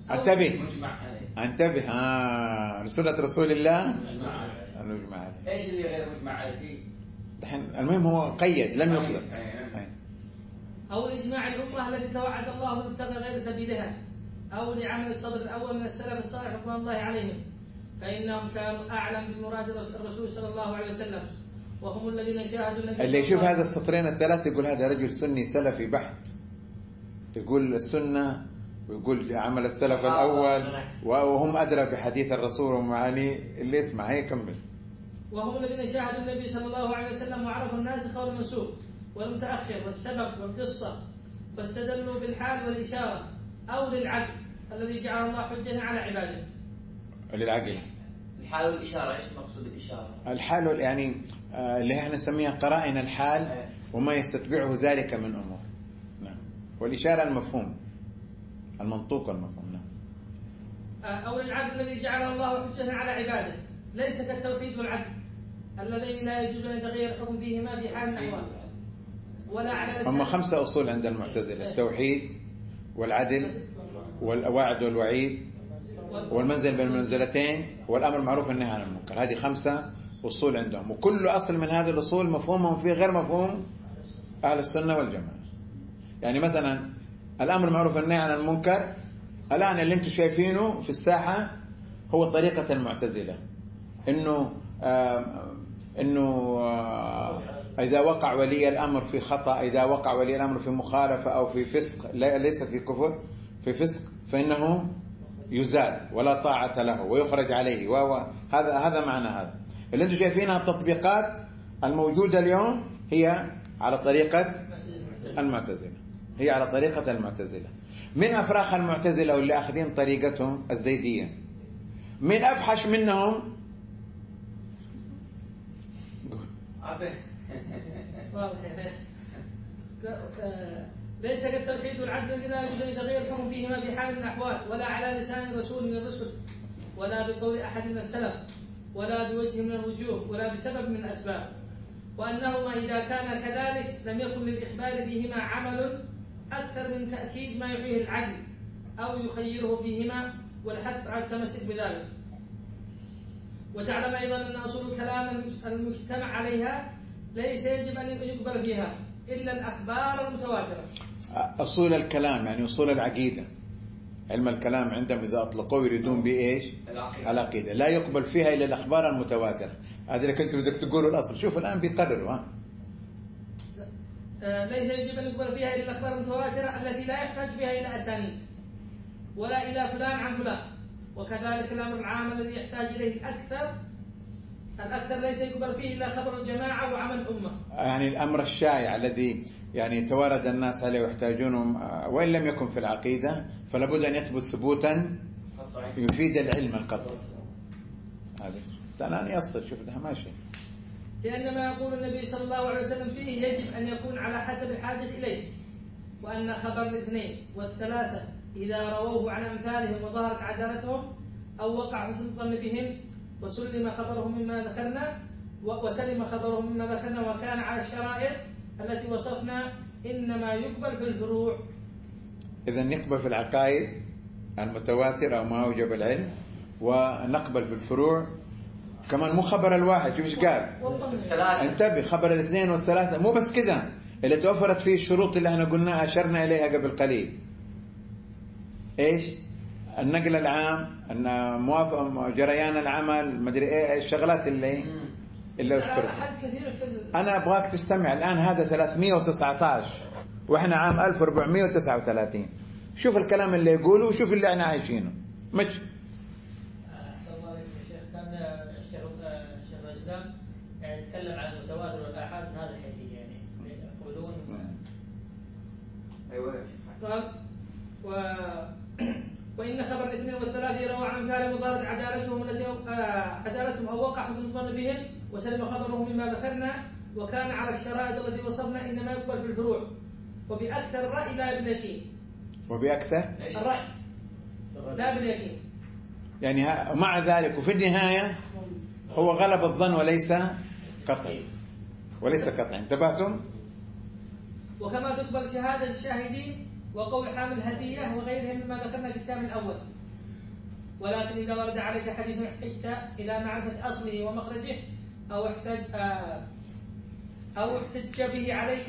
انتبه لسنة رسول الله المجمع عليها. ايش اللي غير مجمع عليه؟ المهم هو قيد لم يطلق. أو إجماع الأمة التي توعد الله وابتغى غير سبيلها أو لعمل الصدر الأول من السلف الصالح رضوان الله عليهم فإنهم كانوا أعلم بمراد الرسول صلى الله عليه وسلم وهم الذين شاهدوا النبي. اللي يشوف هذا السطرين الثلاث يقول هذا رجل سني سلفي بحت. يقول السنة ويقول عمل السلف الأول وهم أدرى بحديث الرسول ومعاني. اللي يسمع هي كمل. وهم الذين شاهدوا النبي صلى الله عليه وسلم وعرفوا الناسخ والمنسوخ والمتأخر والسبب والقصة واستدلوا بالحال والإشارة أو للعقل الذي جعل الله حجة على عباده. للعقل الحال والإشارة، إيش مقصود الإشارة؟ الحال يعني اللي احنا نسميها قرائن الحال وما يستتبعه ذلك من أمور. نعم. والإشارة المفهوم، المنطوق المفهوم. نعم. أو العدل الذي جعله الله حجة على عباده، ليس كالتوحيد والعدل اللذين لا يجوز أن يتغير الحكم فيهما في حال الأحوال ولا على هم 5 أصول عند المعتزلة: التوحيد والعدل والوعد والوعيد والمنزل بين المنزلتين والأمر معروف والنهي عن المنكر. هذه 5 أصول عندهم، وكل أصل من هذه الأصول مفهومهم فيه غير مفهوم أهل السنة والجماعة. يعني مثلا الأمر معروف والنهي عن المنكر الآن اللي انتم شايفينه في الساحة هو طريقة المعتزلة، إنه إذا وقع ولي الأمر في خطأ، إذا وقع ولي الأمر في مخالفة أو في فسق، ليس في كفر، في فسق، فإنه يزال ولا طاعة له ويخرج عليه. هذا معنى هذا. اللي انتم شايفينها التطبيقات الموجودة اليوم هي على طريقة المعتزلة، هي على طريقة المعتزلة. من أفراخ المعتزلة واللي أخذين طريقتهم الزيدية، من أفحش منهم ليس كالتوحيد والعدل الذي لا يجوز أن يتغير الحكم فيهما في حال من الأحوال ولا على لسان رسول من الرسل ولا بقول أحد من السلف ولا بوجه من الوجوه ولا بسبب من الأسباب، وأنهما إذا كان كذلك لم يكن للإخبار فيهما عمل أكثر من تأكيد ما يحييه العدل أو يخيره فيهما والحث على التمسك بذلك. وتعلم أيضا أن أصول الكلام المجتمع عليها ليس يجب أن يقبل فيها إلا الأخبار المتواترة. أصول الكلام يعني أصول العقيدة، علم الكلام عندهم إذا أطلقوا يريدون بإيش؟ العقيدة. لا يقبل فيها إلا الأخبار المتواترة. هذا اللي كنت بدك تقولوا الأصل. شوف الآن بيقرروا ليس يجب أن يقبل فيها إلا الأخبار المتواترة التي لا يحتاج فيها إلى أسانيد ولا إلى فلان عن فلان. وكذلك الأمر العام الذي يحتاج إليه الأكثر ليس يقبل فيه إلا خبر الجماعة وعمل الأمة. يعني الأمر الشائع الذي يعني توارد الناس عليه ويحتاجونه وإن لم يكن في العقيدة فلابد أن يثبت ثبوتا يفيد العلم القطعي. هذا الآن يصل. شوف ده ماشي. لأن ما يقول النبي صلى الله عليه وسلم فيه يجب أن يكون على حسب الحاجة إليه، وأن خبر الاثنين والثلاثة إذا رووه عن أمثالهم وظهرت عدالتهم أو وقع حسن الظن بهم وسلم خبرهم مما ذكرنا وكان على الشرائط التي وصفنا إنما يقبل في الفروع. إذن يقبل في العقائد المتواترة أو ما أوجب العلم، ونقبل في الفروع كمان. مو خبر الواحد. شوف ايش قال؟ انتبه، خبر الاثنين والثلاثة. مو بس كذا، اللي توفرت فيه الشروط اللي احنا قلنا أشرنا إليها قبل قليل. ايش؟ النقل العام، ان موافق جريان العمل، مدري ايه الشغلات اللي اذكرها. انا ابغاك تستمع الان. هذا 319 واحنا عام 1439. شوف الكلام اللي يقوله وشوف اللي احنا عايشينه. مش احسن الله عليك يا شيخ. كان الشيخ الاسلام يعني يتكلم عن المتواتر والآحاد من هذا الحيث، يعني يقولون ايوه يا شيخ. وإن خبر الاثنين والثلاثة يروى عن أمثال مضارة عدالتهم أو وقع حسن الظن بهم وسلم خبرهم مما ذكرنا وكان على الشرائط التي وصفنا إنما يقبل في الفروع وبأكثر الرأي لا باليقين. وبأكثر الرأي لا باليقين. يعني مع ذلك وفي النهاية هو غلب الظن وليس قطعي. انتبهتم؟ وكما تقبل شهادة الشاهدين وقول حامل الهدية وغيرهم مما ذكرنا في الكتاب الأول. ولكن إذا ورد عليك حديث احتجت إلى معرفة أصله ومخرجه أو احتج به عليك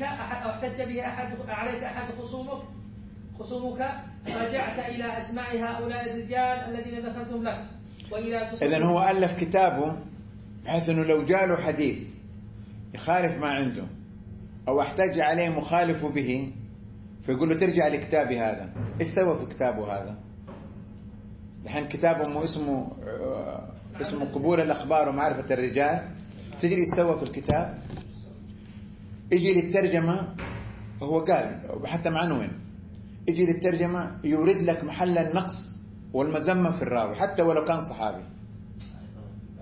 أحد خصومك رجعت إلى أسماء هؤلاء الرجال الذين ذكرتهم لك. إذن هو ألف كتابه بحيث أنه لو جاله حديث يخالف ما عنده أو احتج عليه مخالف به فيقول له ترجع لكتابي هذا. إيش سوى في كتابه هذا؟ الحين كتابه اسمه قبول الأخبار ومعرفة الرجال. تدري إيش سوى في الكتاب؟ يجي للترجمة، هو قال حتى معنون، يجي للترجمة يورد لك محل النقص والمذمة في الراوي حتى ولو كان صحابي.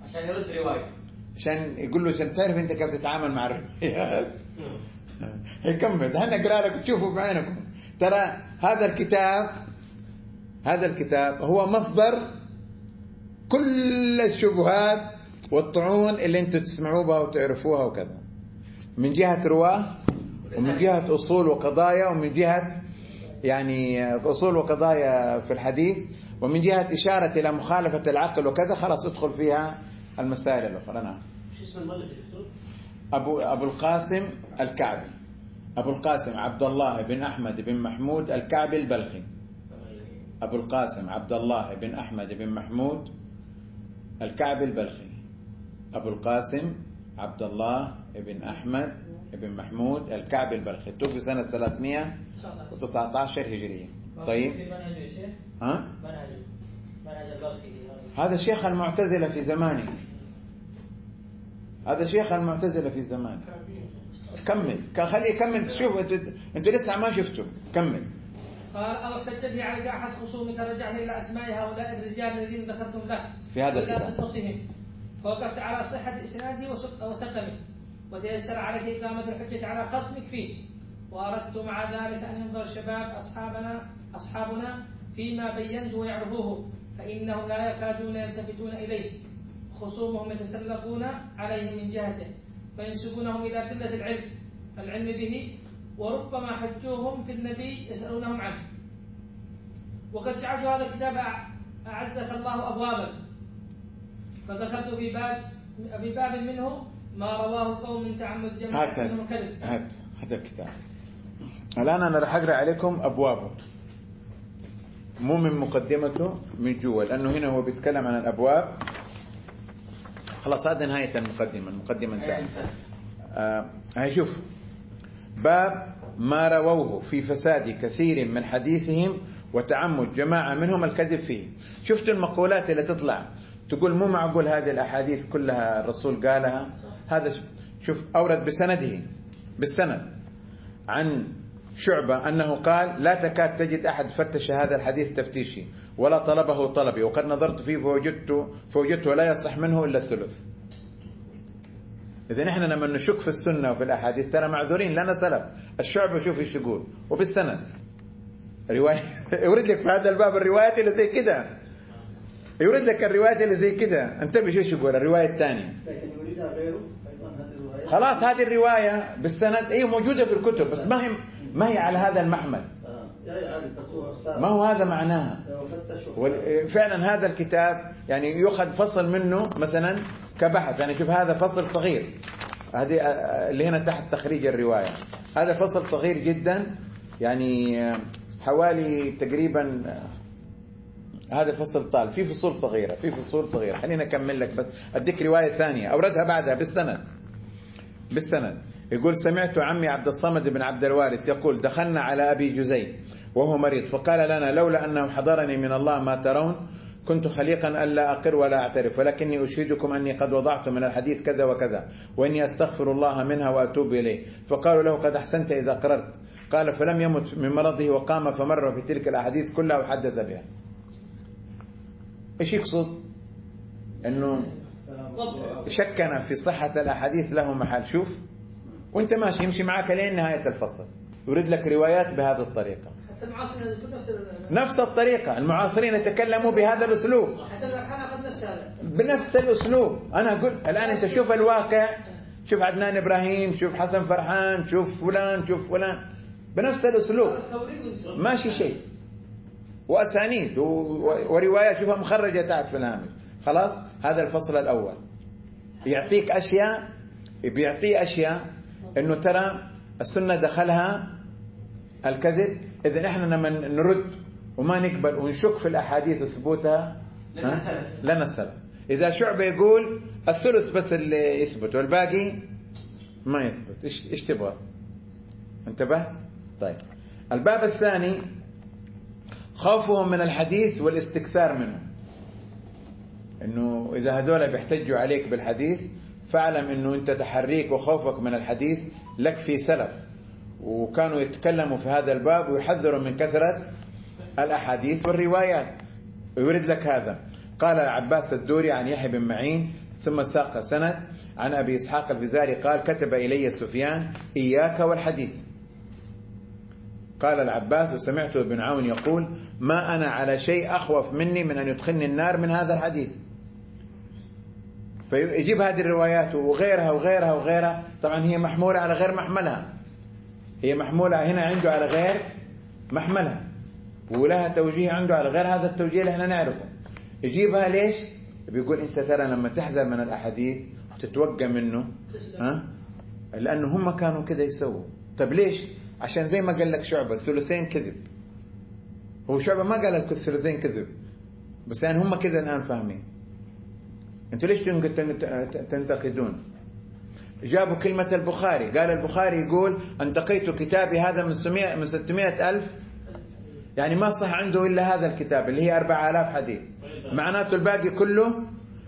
عشان يرد رواية، عشان يقول له عشان تعرف أنت كيف تتعامل مع الروايات. يكمل هنا أقرأ لك تشوفوا بعينكم. ترى هذا الكتاب هو مصدر كل الشبهات والطعون اللي أنتم تسمعوا بها وتعرفوها وكذا، من جهة رواه، ومن جهة أصول وقضايا، ومن جهة يعني أصول وقضايا في الحديث، ومن جهة إشارة إلى مخالفة العقل وكذا. خلاص ادخل فيها المسائل الأخرى. نعم. شو اسم المؤلف دكتور؟ أبو القاسم الكعبي، أبو القاسم عبد الله بن أحمد بن محمود الكعبي البلخي. أبو القاسم عبد الله بن أحمد بن محمود الكعبي البلخي. أبو القاسم عبد الله بن أحمد بن محمود الكعبي البلخي، توفي سنة 319 هجرية. طيب منهجه يا شيخ؟ ها؟ منهج البلخي هذا شيخ المعتزلة في زمانه، هذا شيخ المعتزلة في زمانه. كمل، خليه يكمل. شوف انتوا لسه ما شفتوا. كمل. قال أو احتج به عليك أحد خصومك رجعه إلى أسماء هؤلاء الرجال الذين ذكرتم له في هذا إلى الكتاب، قصصهم، فوقفت على صحة إسناده وسقمه، وتيسر عليك إقامة الحجة على خصمك فيه. وأردت مع ذلك أن ينظر الشباب أصحابنا فيما بينت ويعرفوه، فإنهم لا يكادون يلتفتون إليه، خصومهم يتسلقون عليه من جهته فينسبونهم إلى قلة العلم به، وربما حجوهم في النبي يسألونهم عنه. وقد جعلت هذا الكتاب أعزك الله أبوابا، فذكرت في باب منه ما رواه قوم من تعمد جماعة منهم كذب. هذا الكتاب الآن أنا راح أقرأ عليكم أبوابه، مو من مقدمته، من جوا، لأنه هنا هو بيتكلم عن الأبواب. خلاص هذا نهاية المقدمة انتهت. هاي شوف، باب ما رووه في فساد كثير من حديثهم وتعمد جماعة منهم الكذب فيه. شفتوا المقولات اللي تطلع تقول مو معقول هذه الأحاديث كلها الرسول قالها. هذا شوف أورد بالسند عن شعبة أنه قال لا تكاد تجد أحد فتش هذا الحديث تفتيشي ولا طلبه طلبي، وقد نظرت فيه فوجدته لا يصح منه إلا الثلث. إذن إحنا لما نشك في السنة وفي الأحاديث ترى معذورين، لنا سلف. الشعبة شوف ايش يقول، وبالسند رواية يورد لك في هذا الباب الروايات اللي زي كده، يورد لك الروايات اللي زي كده. انتبه شو يقول الرواية الثانية. خلاص هذه الرواية بالسند ايه موجودة في الكتب، بس ما هي على هذا المحمل، ما هو هذا معناها. فعلا هذا الكتاب يعني يؤخذ فصل منه مثلا كبحث، يعني شوف هذا فصل صغير، هذه اللي هنا تحت تخريج الرواية، هذا فصل صغير جدا، يعني حوالي تقريبا هذا الفصل طال، في فصول صغيرة. خلينا أكمل لك بس أديك رواية ثانية أوردها بعدها بالسند. يقول سمعت عمي عبد الصمد بن عبد الوارث يقول دخلنا على أبي جزي وهو مريض، فقال لنا لولا أنه حضرني من الله ما ترون كنت خليقا ألا أقر ولا أعترف، ولكني أشهدكم أني قد وضعت من الحديث كذا وكذا، وإني أستغفر الله منها وأتوب إليه. فقالوا له قد أحسنت إذا قررت. قال فلم يمت من مرضه وقام فمر في تلك الأحاديث كلها وحدث بها. إيش يقصد؟ أنه شكنا في صحة الأحاديث له محل. شوف وانت ماشي يمشي معك لين نهاية الفصل، يريد لك روايات بهذه الطريقة، نفس الطريقة. المعاصرين يتكلموا بهذا الأسلوب، بنفس الأسلوب. أنا أقول الآن أنت شوف الواقع، شوف عدنان إبراهيم، شوف حسن فرحان، شوف فلان بنفس الأسلوب ماشي شيء، وأسانيد وروايات شوفها مخرجة تحت في الهامش. خلاص هذا الفصل الأول يعطيك أشياء، بيعطي أشياء إنه ترى السنة دخلها الكذب. إذن إحنا لما نرد وما نقبل ونشك في الأحاديث وثبوتها لنا السلف. إذا شعبة يقول الثلث بس اللي يثبت والباقي ما يثبت، إيش تبغى؟ انتبه. طيب الباب الثاني خوفهم من الحديث والاستكثار منه، إنه إذا هذول بيحتجوا عليك بالحديث فاعلم إنه أنت تحريك وخوفك من الحديث لك في سلف، وكانوا يتكلموا في هذا الباب ويحذروا من كثرة الأحاديث والروايات. يريد لك هذا. قال العباس الدوري عن يحيى بن معين ثم ساق سند عن أبي إسحاق الفزاري قال كتب إلي سفيان إياك والحديث. قال العباس وسمعت ابن عون يقول ما أنا على شيء أخوف مني من أن يدخلني النار من هذا الحديث. فيجيب هذه الروايات وغيرها وغيرها وغيرها. طبعا هي محمولة على غير محملها، هي محمولة هنا عنده على غير محملها، ولها توجيه عنده على غير هذا التوجيه اللي احنا نعرفه. يجيبها ليش؟ بيقول انت ترى لما تحذر من الأحاديث وتتوقع منه لأنه هم كانوا كده يسووا. طب ليش؟ عشان زي ما قال لك شعبة ثلثين كذب. هو شعبة ما قال لك الثلثين كذب، بس يعني هم كده الآن فاهمين. انتوا ليش تنتقدون؟ جابوا كلمة البخاري، قال البخاري يقول انتقيت كتابي هذا من 600,000، يعني ما صح عنده إلا هذا الكتاب اللي هي 4000 حديث، معناته الباقي كله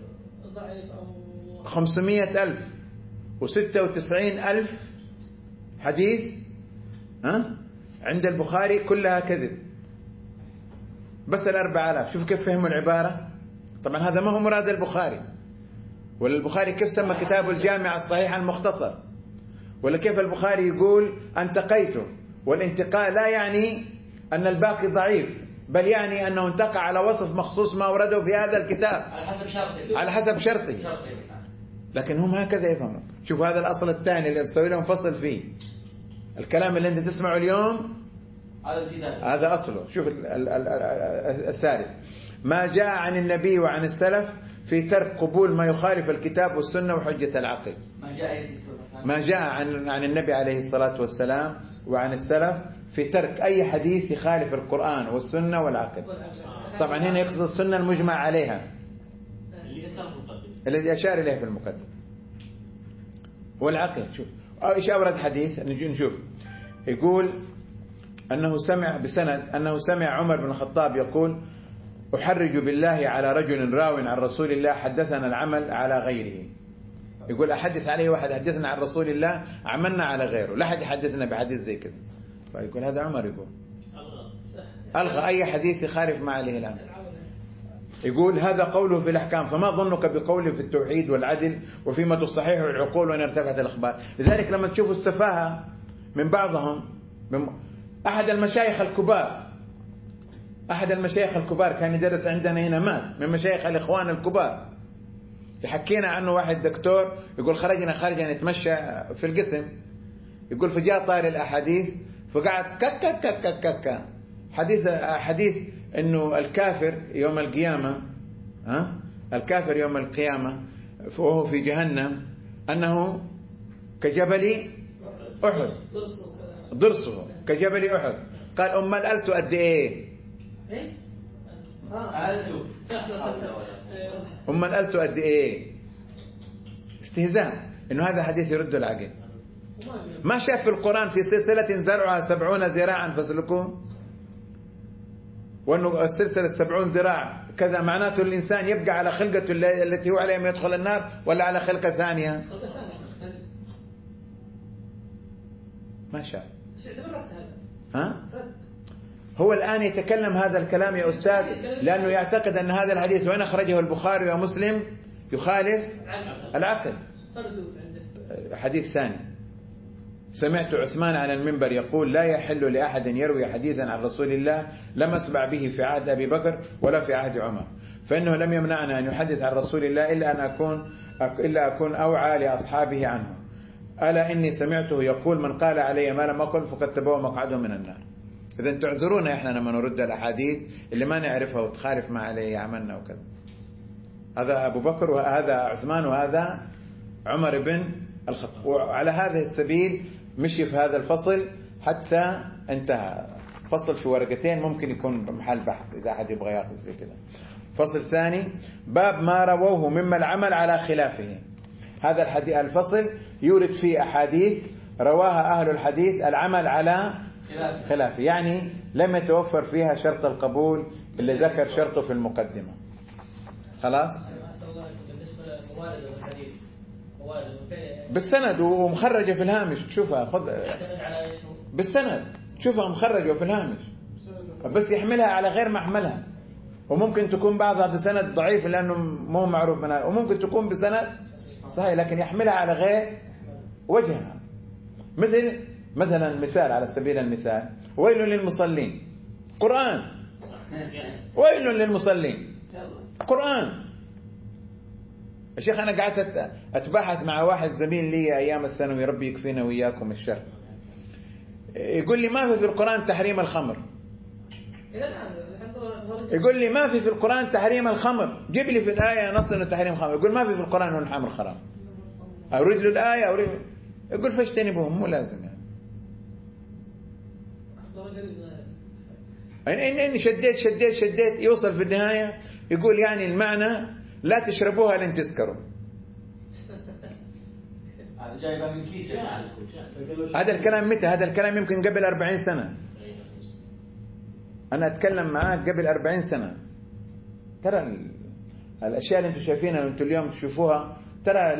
500,000 و96,000 حديث عند البخاري كلها كذب، بس 4000. شوف كيف فهموا العبارة. طبعا هذا ما هو مراد البخاري، ولا البخاري كيف سمى كتابه الجامع الصحيح المختصر، ولا كيف البخاري يقول انتقيته. والانتقاء لا يعني أن الباقي ضعيف، بل يعني أنه انتقى على وصف مخصوص ما ورده في هذا الكتاب على حسب شرطه. لكن هم هكذا يفهموا. شوف هذا الأصل الثاني اللي بسوي لهم فصل فيه. الكلام اللي أنت تسمعه اليوم هذا أصله. شوف الثالث ما جاء عن النبي وعن السلف في ترك قبول ما يخالف الكتاب والسنة وحجة العقل. ما جاء عن النبي عليه الصلاة والسلام وعن السلف في ترك أي حديث يخالف القرآن والسنة والعقل. طبعا هنا يقصد السنة المجمع عليها الذي أشار إليه في المقدمة والعقل. شوف إيش أورد حديث نجي نشوف. يقول أنه سمع بسند أنه سمع عمر بن الخطاب يقول أحرج بالله على رجل راو عن رسول الله حدثنا العمل على غيره. يقول أحدث عليه واحد حدثنا عن رسول الله عملنا على غيره، لا حد يحدثنا بحديث زي كذا. فيقول هذا عمر يقول ألغى أي حديث يخالف ما عليه الآن. يقول هذا قوله في الأحكام، فما ظنك بقوله في التوحيد والعدل وفيما تصحيح العقول وإن ارتفعت الأخبار. لذلك لما تشوفوا السفاهة من بعضهم، من أحد المشايخ الكبار كان يدرس عندنا هنا، مات من مشايخ الإخوان الكبار، يحكينا عنه واحد دكتور يقول خرجنا نتمشى في القسم، يقول فجاء طاري الأحاديث فقعد كك حديث إنه الكافر يوم القيامة الكافر يوم القيامة وهو في جهنم أنه كجبل أحد، ضرسه كجبل أحد. قال أمال ألتو قد إيه؟ أمال ألتو قد إيه؟ استهزاء. إنه هذا حديث يرد العقل. ما شاف في القرآن في سلسلة ذرعها 70 ذراعا فاسلكوه، وأنه السلسلة 70 ذراع كذا، معناته الإنسان يبقى على خلقته التي هو عليها يدخل النار ولا على خلقة ثانية؟ ما شاء. هو الآن يتكلم هذا الكلام يا أستاذ لأنه يعتقد أن هذا الحديث وين أخرجه البخاري ومسلم يخالف العقل. حديث ثاني سمعت عثمان على المنبر يقول لا يحل لأحد يروي حديثا عن رسول الله لم أسمع به في عهد أبي بكر ولا في عهد عمر، فإنه لم يمنعنا أن يحدث عن رسول الله إلا أكون أوعى لأصحابه عنه. ألا إني سمعته يقول من قال علي ما لم أقل فقد تبوأ مقعده من النار. إذن تعذرونا إحنا لما نرد الأحاديث اللي ما نعرفها وتخالف ما عليه عملنا وكذا. هذا أبو بكر وهذا عثمان وهذا عمر بن الخطاب. وعلى هذا السبيل مشي في هذا الفصل حتى انتهى. فصل في ورقتين ممكن يكون بمحل بحث إذا أحد يبغى يأخذ زي كذا. فصل ثاني باب ما رووه مما العمل على خلافه. هذا الحديث الفصل يورد فيه أحاديث رواها أهل الحديث العمل على خلافه، يعني لم يتوفر فيها شرط القبول اللي ذكر شرطه في المقدمة. خلاص بالسند ومخرجة في الهامش، شوفها خذ بالسند، شوفها مخرجة في الهامش، بس يحملها على غير محملها. وممكن تكون بعضها بسند ضعيف لأنه مو معروف منها، وممكن تكون بسند صحيح لكن يحملها على غير وجهها. مثلا مثال على سبيل المثال، ويل للمصلين، قرآن، ويل للمصلين، قرآن. الشيخ أنا قعدت أتباحث مع واحد زميل لي أيام الثانوي، ربي يكفينا وإياكم الشر، يقول لي ما في القرآن تحريم الخمر، يقول لي ما في القرآن تحريم الخمر، جيب لي في الآية نص إنه تحريم الخمر، يقول ما في القرآن إنه حرام الخمر، أريد له الآية يقول فاجتنبوهم، مو لازم يعني إني شديت يوصل في النهاية يقول يعني المعنى لا تشربوها لن تسكروا. جايبها من كيس. هذا الكلام متى؟ هذا الكلام يمكن قبل 40 سنة. أنا أتكلم معاك قبل 40 سنة. ترى الأشياء اللي أنتم شايفينها وأنتم اليوم تشوفوها ترى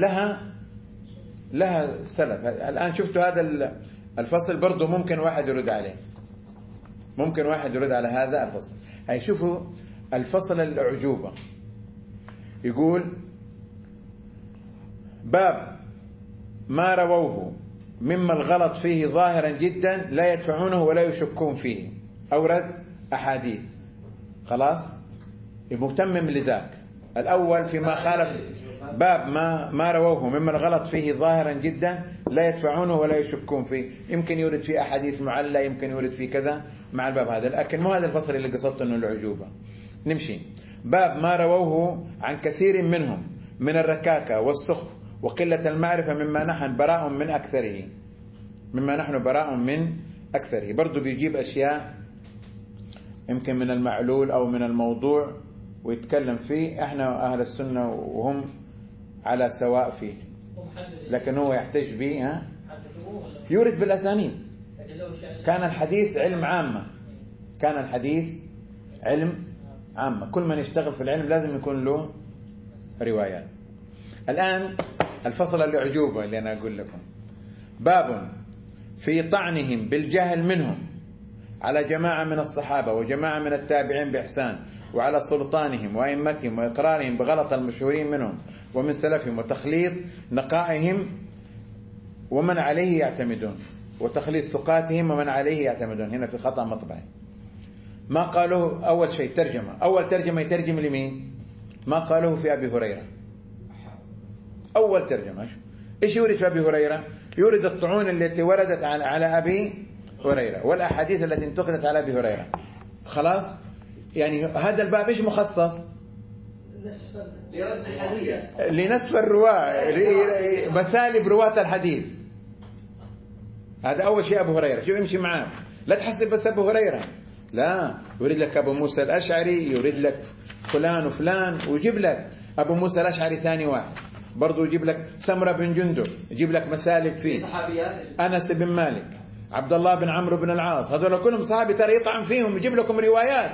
لها سلف. الآن شفتوا هذا الفصل برضو ممكن واحد يرد عليه، ممكن واحد يرد على هذا الفصل. هيشوفوا الفصل الأعجوبة، يقول باب ما رووه مما الغلط فيه ظاهرا جدا لا يدفعونه ولا يشكون فيه، أورد أحاديث. خلاص متمم لذاك. الأول فيما خالف، باب ما رووه مما الغلط فيه ظاهرا جدا لا يدفعونه ولا يشكون فيه. يمكن يورد فيه أحاديث معلة، يمكن يورد فيه كذا مع الباب هذا، لكن مو هذا الفصل اللي قصدت أنه العجوبة. نمشي. باب ما رووه عن كثير منهم من الركاكة والسخف وقلة المعرفة مما نحن براء من أكثره، مما نحن براء من أكثره. برضو بيجيب أشياء يمكن من المعلول أو من الموضوع ويتكلم فيه. احنا أهل السنة وهم على سواء فيه، لكن هو يحتج به يورد بالأسانيد. كان الحديث علم عامة، كان الحديث علم عامة، كل من يشتغل في العلم لازم يكون له روايات. الآن الفصل الأعجوبة اللي أنا أقول لكم، باب في طعنهم بالجهل منهم على جماعة من الصحابة وجماعة من التابعين بإحسان، وعلى سلطانهم وأئمتهم وإقرارهم بغلط المشهورين منهم ومن سلفهم، وتخليط نقائهم ومن عليه يعتمدون، وتخليط ثقاتهم ومن عليه يعتمدون. هنا في خطأ مطبعي. ما قالوه أول شيء ترجمة، أول ترجمة يترجم لمين؟ ما قالوه في أبي هريرة. أول ترجمة إيش يورد في أبي هريرة؟ يورد الطعون التي وردت على أبي هريرة والأحاديث التي انتقدت على أبي هريرة. خلاص يعني هذا الباب إيش مخصص؟ لنسف الرواة، مثالب رواة الحديث. هذا أول شيء أبو هريرة. شو يمشي معاه، لا تحسب بس أبو هريرة، لا، يريد لك أبو موسى الأشعري، يريد لك فلان وفلان، ويجيب لك أبو موسى الأشعري ثاني واحد، برضو يجيب لك سمرة بن جندب، يجيب لك مثالب فيه، أنس بن مالك، عبد الله بن عمرو بن العاص، هذول كلهم صحابي، ترى يطعن فيهم، يجيب لكم روايات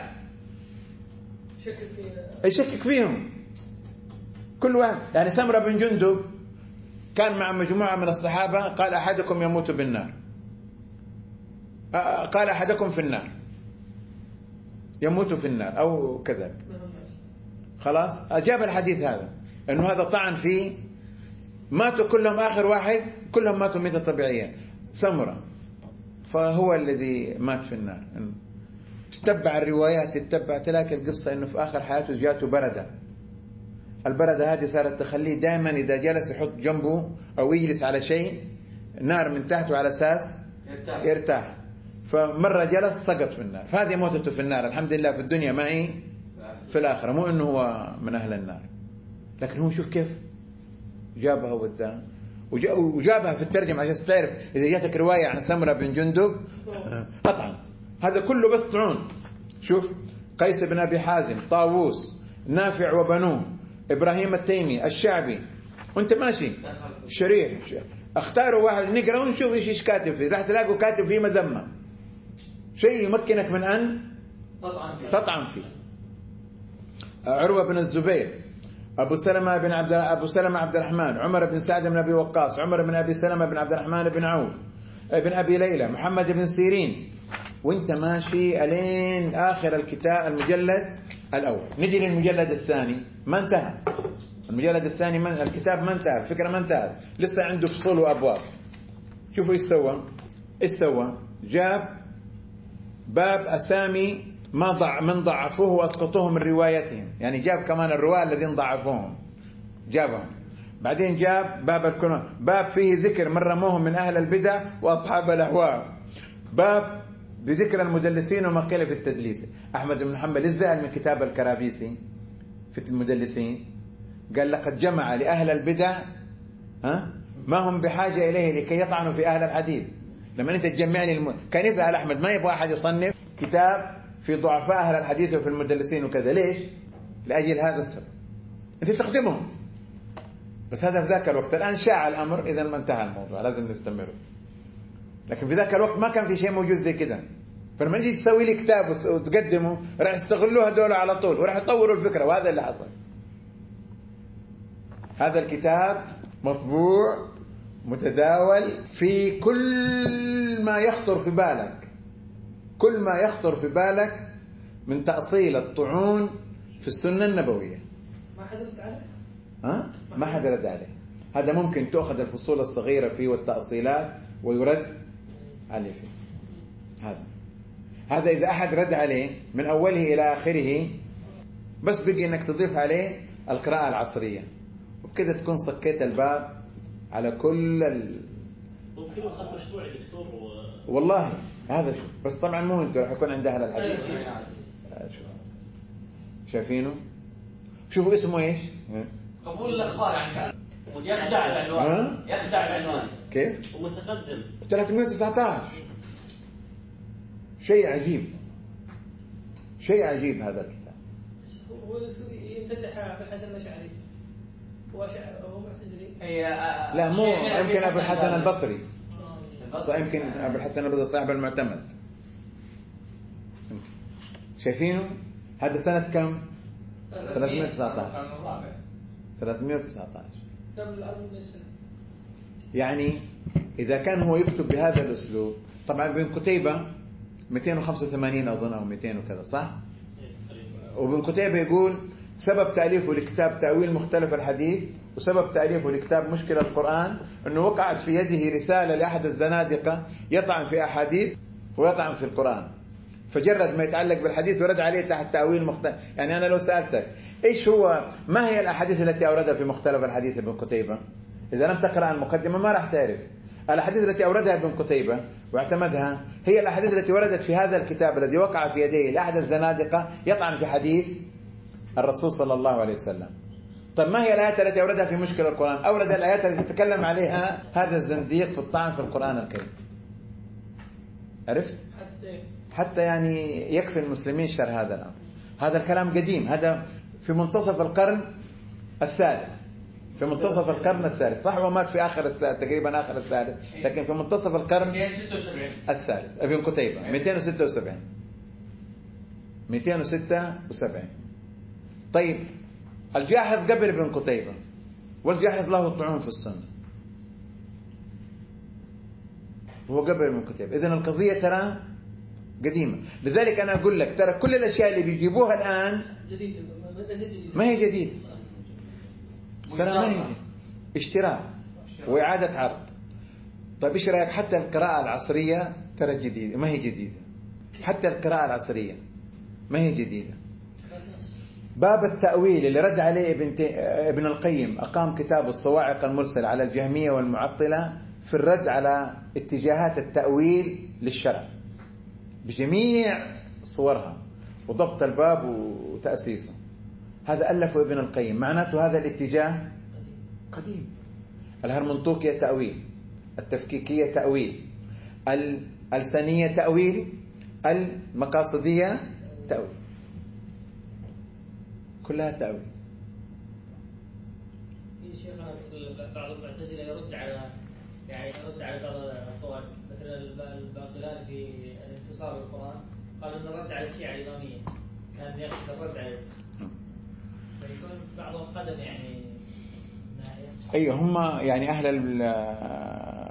يشكك فيهم كل واحد. يعني سمرة بن جندب كان مع مجموعة من الصحابة، قال أحدكم يموت بالنار، قال أحدكم في النار، يموت في النار أو كذا. خلاص أجاب الحديث هذا أنه هذا طعن فيه، ماتوا كلهم، آخر واحد كلهم ماتوا ميتة طبيعية، سمرة، فهو الذي مات في النار. تتبع الروايات، تتبع تلاقي القصة أنه في آخر حياته جاته بردة. البردة هذه صارت تخليه دائما إذا جلس يحط جنبه أو يجلس على شيء نار من تحته على أساس يرتاح. فمرة جلس سقط في النار، فهذه موتته في النار. الحمد لله في الدنيا معي في الآخرة، مو أنه هو من أهل النار، لكن هو شوف كيف جابها وداها، وجابها في الترجمة عشان تعرف إذا جاتك رواية عن سمرة بن جندب قطعا هذا كله بس طعون. شوف قيس بن أبي حازم، طاووس، نافع وبنوه، إبراهيم التيمي، الشعبي، وانت ماشي شريح. اختاروا واحد نقرأ ونشوف ايش كاتب فيه، راح تلاقوا كاتب فيه مذمة، شيء يمكنك من أن تطعن فيه. عروة بن الزبير، أبو سلمة عبد الرحمن، عمر بن سعد بن أبي وقاص، عمر بن أبي سلمة بن عبد الرحمن بن عوف، ابن أبي ليلى، محمد بن سيرين، وانت ماشي ألين آخر الكتاب المجلد الأول. نجي للمجلد الثاني، ما انتهى المجلد الثاني، الكتاب ما انتهى، الفكرة ما انتهت، لسه عنده فصول وأبواب. شوفوا ايش سوى جاب باب أسامي من ضعفوه وأسقطوه من روايتهم، يعني جاب كمان الرواة الذين ضعفوهم جابهم. بعدين جاب باب فيه ذكر من رموهم من أهل البدع وأصحاب الأهواء، باب بذكر المدلسين وما قيل في التدليس. أحمد بن حنبل الزعل من كتاب الكرابيسي في المدلسين، قال لقد جمع لأهل البدع ما هم بحاجة إليه لكي يطعنوا في أهل الحديث. لما أنت تجمعني كان يسأل أحمد ما يبغى أحد يصنف كتاب في ضعفاء أهل الحديث وفي المدلسين وكذا، ليش؟ لأجل هذا السبب، أنت تخدمهم. بس هذا في ذاك الوقت. الآن شاع الأمر، إذا ما انتهى الموضوع، لازم نستمر. لكن في ذاك الوقت ما كان في شيء موجود زي كذا. فلما تجي تسوي لي كتاب وتقدمه راح يستغلوها دول على طول وراح يطوروا الفكرة، وهذا اللي حصل. هذا الكتاب مطبوع متداول في كل ما يخطر في بالك، كل ما يخطر في بالك من تأصيل الطعون في السنة النبوية. ما حد رد عليه؟ ما حد رد عليه. هذا ممكن تأخذ الفصول الصغيرة فيه والتأصيلات ويرد عليه فيه. هذا إذا أحد رد عليه من أوله إلى آخره، بس بقي إنك تضيف عليه القراءة العصرية، وبكذا تكون صكيت الباب على كل ممكن أخذ مشروع يا دكتور والله هذا شو. بس طبعا مو أنتوا راح يكون عند أهل الحديث. شايفينه؟ شوفوا اسمه إيش؟ قبول الأخبار عن يخدع العنوان. يخدع العنوان كيف؟ ومتقدم 319. شيء عجيب، شيء عجيب هذا الكتاب. هو يمتدح بالحسن الأشعري، هو معتزلي. لا مو يمكن أبو الحسن البصري، يمكن أبو الحسن البصري صاحب المعتمد. شايفينه؟ هذا سنة كم؟ 319. 319 قبل 1000 سنة. يعني إذا كان هو يكتب بهذا الأسلوب، طبعا ابن قتيبة 285 أظن أو 200 وكذا صح؟ وابن قتيبة يقول سبب تأليفه لكتاب تأويل مختلف الحديث وسبب تأليفه لكتاب مشكلة القرآن أنه وقعت في يده رسالة لأحد الزنادقة يطعن في أحاديث ويطعن في القرآن، فجرد ما يتعلق بالحديث ورد عليه تحت تأويل مختلف. يعني أنا لو سألتك إيش هو ما هي الأحاديث التي أوردها في مختلف الحديث ابن قتيبة، إذا لم تقرأ المقدمة ما راح تعرف. الأحاديث التي أوردها ابن قتيبة واعتمدها هي الأحاديث التي وردت في هذا الكتاب الذي وقع في يديه لأحد الزنادقة يطعن في حديث الرسول صلى الله عليه وسلم. طيب ما هي الآيات التي أوردها في مشكلة القرآن؟ أورد الآيات التي تتكلم عليها هذا الزنديق في الطعن في القرآن الكريم. عرفت؟ حتى يعني يكفي المسلمين شر هذا الأمر. هذا الكلام قديم، هذا في منتصف القرن الثالث، في منتصف القرن الثالث صح، ومات في آخر الثالث تقريبا آخر الثالث، لكن في منتصف القرن الثالث ابن قتيبة 276. طيب الجاحظ قبل ابن قتيبة، والجاحظ له طعون في السنة، هو قبل ابن قتيبة. إذن القضية ترى قديمة. لذلك أنا أقول لك ترى كل الأشياء اللي بيجيبوها الآن ما هي جديدة، ترى ما هي اشتراك وإعادة عرض. طيب إيش رأيك حتى القراءة العصرية ترى جديدة، ما هي جديدة. حتى القراءة العصرية ما هي جديدة. باب التأويل اللي رد عليه ابن القيم، أقام كتاب الصواعق المرسل على الجهمية والمعطلة في الرد على اتجاهات التأويل للشرع بجميع صورها وضبط الباب وتأسيسه. هذا ألفه ابن القيم، معناته هذا الاتجاه قديم. الهرمنطوكية تأويل، التفكيكية تأويل، الألسانية تأويل، المقاصدية تأويل، كلها تأويل. في شيخنا بعض المعتزلة يرد على بعض الطوائف، مثلا الباقلاني في الانتصار بالقرآن قال إنه رد على الشيعة الإمامية، كان يقصد الرد عليه، فيكون بعضهم قدم يعني ناحية. أيوة هم يعني أهل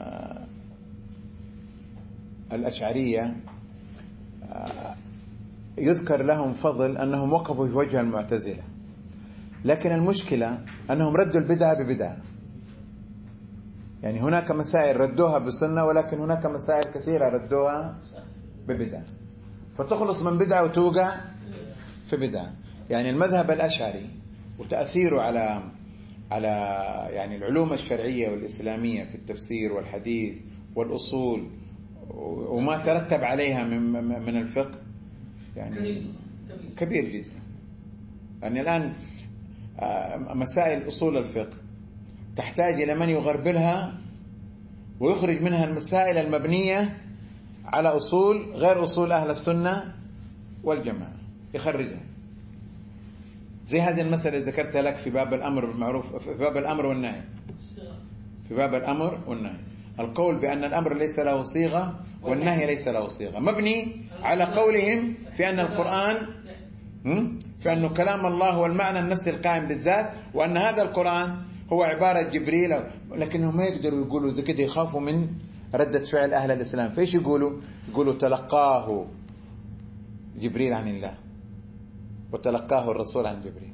الأشعرية يذكر لهم فضل أنهم وقفوا في وجه المعتزلة، لكن المشكلة أنهم ردوا البدعة ببدعة. يعني هناك مسائل ردوها بسنة، ولكن هناك مسائل كثيرة ردوها ببدعة، فتخلص من بدعة وتوقع في بدعة. يعني المذهب الأشعري وتأثيره على يعني العلوم الشرعية والإسلامية في التفسير والحديث والأصول وما ترتب عليها من الفقه يعني كبير جدا. يعني الآن مسائل أصول الفقه تحتاج إلى من يغربلها ويخرج منها المسائل المبنية على أصول غير أصول أهل السنة والجماعة، يخرجها. زي هذه المسألة اللي ذكرتها لك في باب الأمر بالمعروف، في باب الأمر والنهي، في باب الأمر والنهي، القول بأن الأمر ليس له صيغة والنهي ليس له صيغة مبني على قولهم في أن القرآن في أنه كلام الله هو المعنى النفسي القائم بالذات، وأن هذا القرآن هو عبارة جبريل. لكنهم ما يقدروا يقولوا زي كده، يخافوا من ردة فعل أهل الإسلام. فإيش يقولوا تلقاه جبريل عن الله وتلقاه الرسول عن جبريل،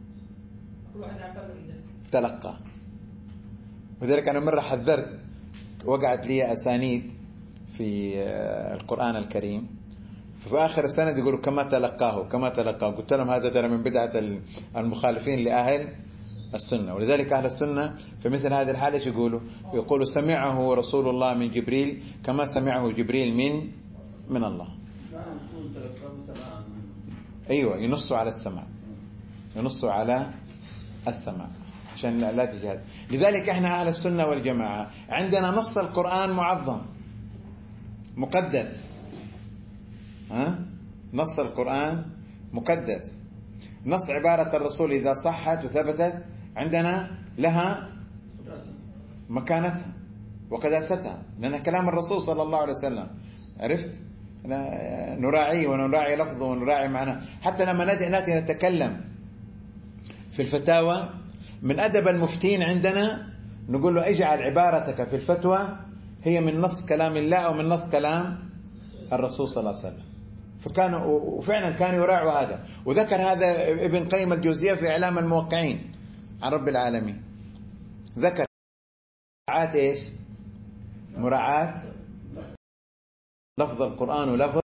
تلقاه. وذلك أنا مرة حذرت، وقعت لي أسانيد في القرآن الكريم في آخر السنة يقولوا كما تلقاه. قلت لهم هذا ترى من بدعة المخالفين لأهل السنة. ولذلك أهل السنة في مثل هذه الحالة يقولوا سمعه رسول الله من جبريل كما سمعه جبريل من الله. أيوة، ينصوا على السماع عشان لا تجهل. لذلك احنا أهل السنة والجماعة عندنا نص القرآن معظم مقدس. نص القرآن مقدس. نص عبارة الرسول إذا صحت وثبتت عندنا لها مكانتها وقداستها، لأنها كلام الرسول صلى الله عليه وسلم. عرفت؟ نراعي ونراعي لفظه ونراعي معناه. حتى لما نأتي نتكلم في الفتاوى، من أدب المفتين عندنا نقول له اجعل عبارتك في الفتوى هي من نص كلام الله أو من نص كلام الرسول صلى الله عليه وسلم. وفعلا كانوا يراعوا هذا. وذكر هذا ابن قيم الجوزية في إعلام الموقعين عن رب العالمين، ذكر مراعاة لفظ القرآن ولفظ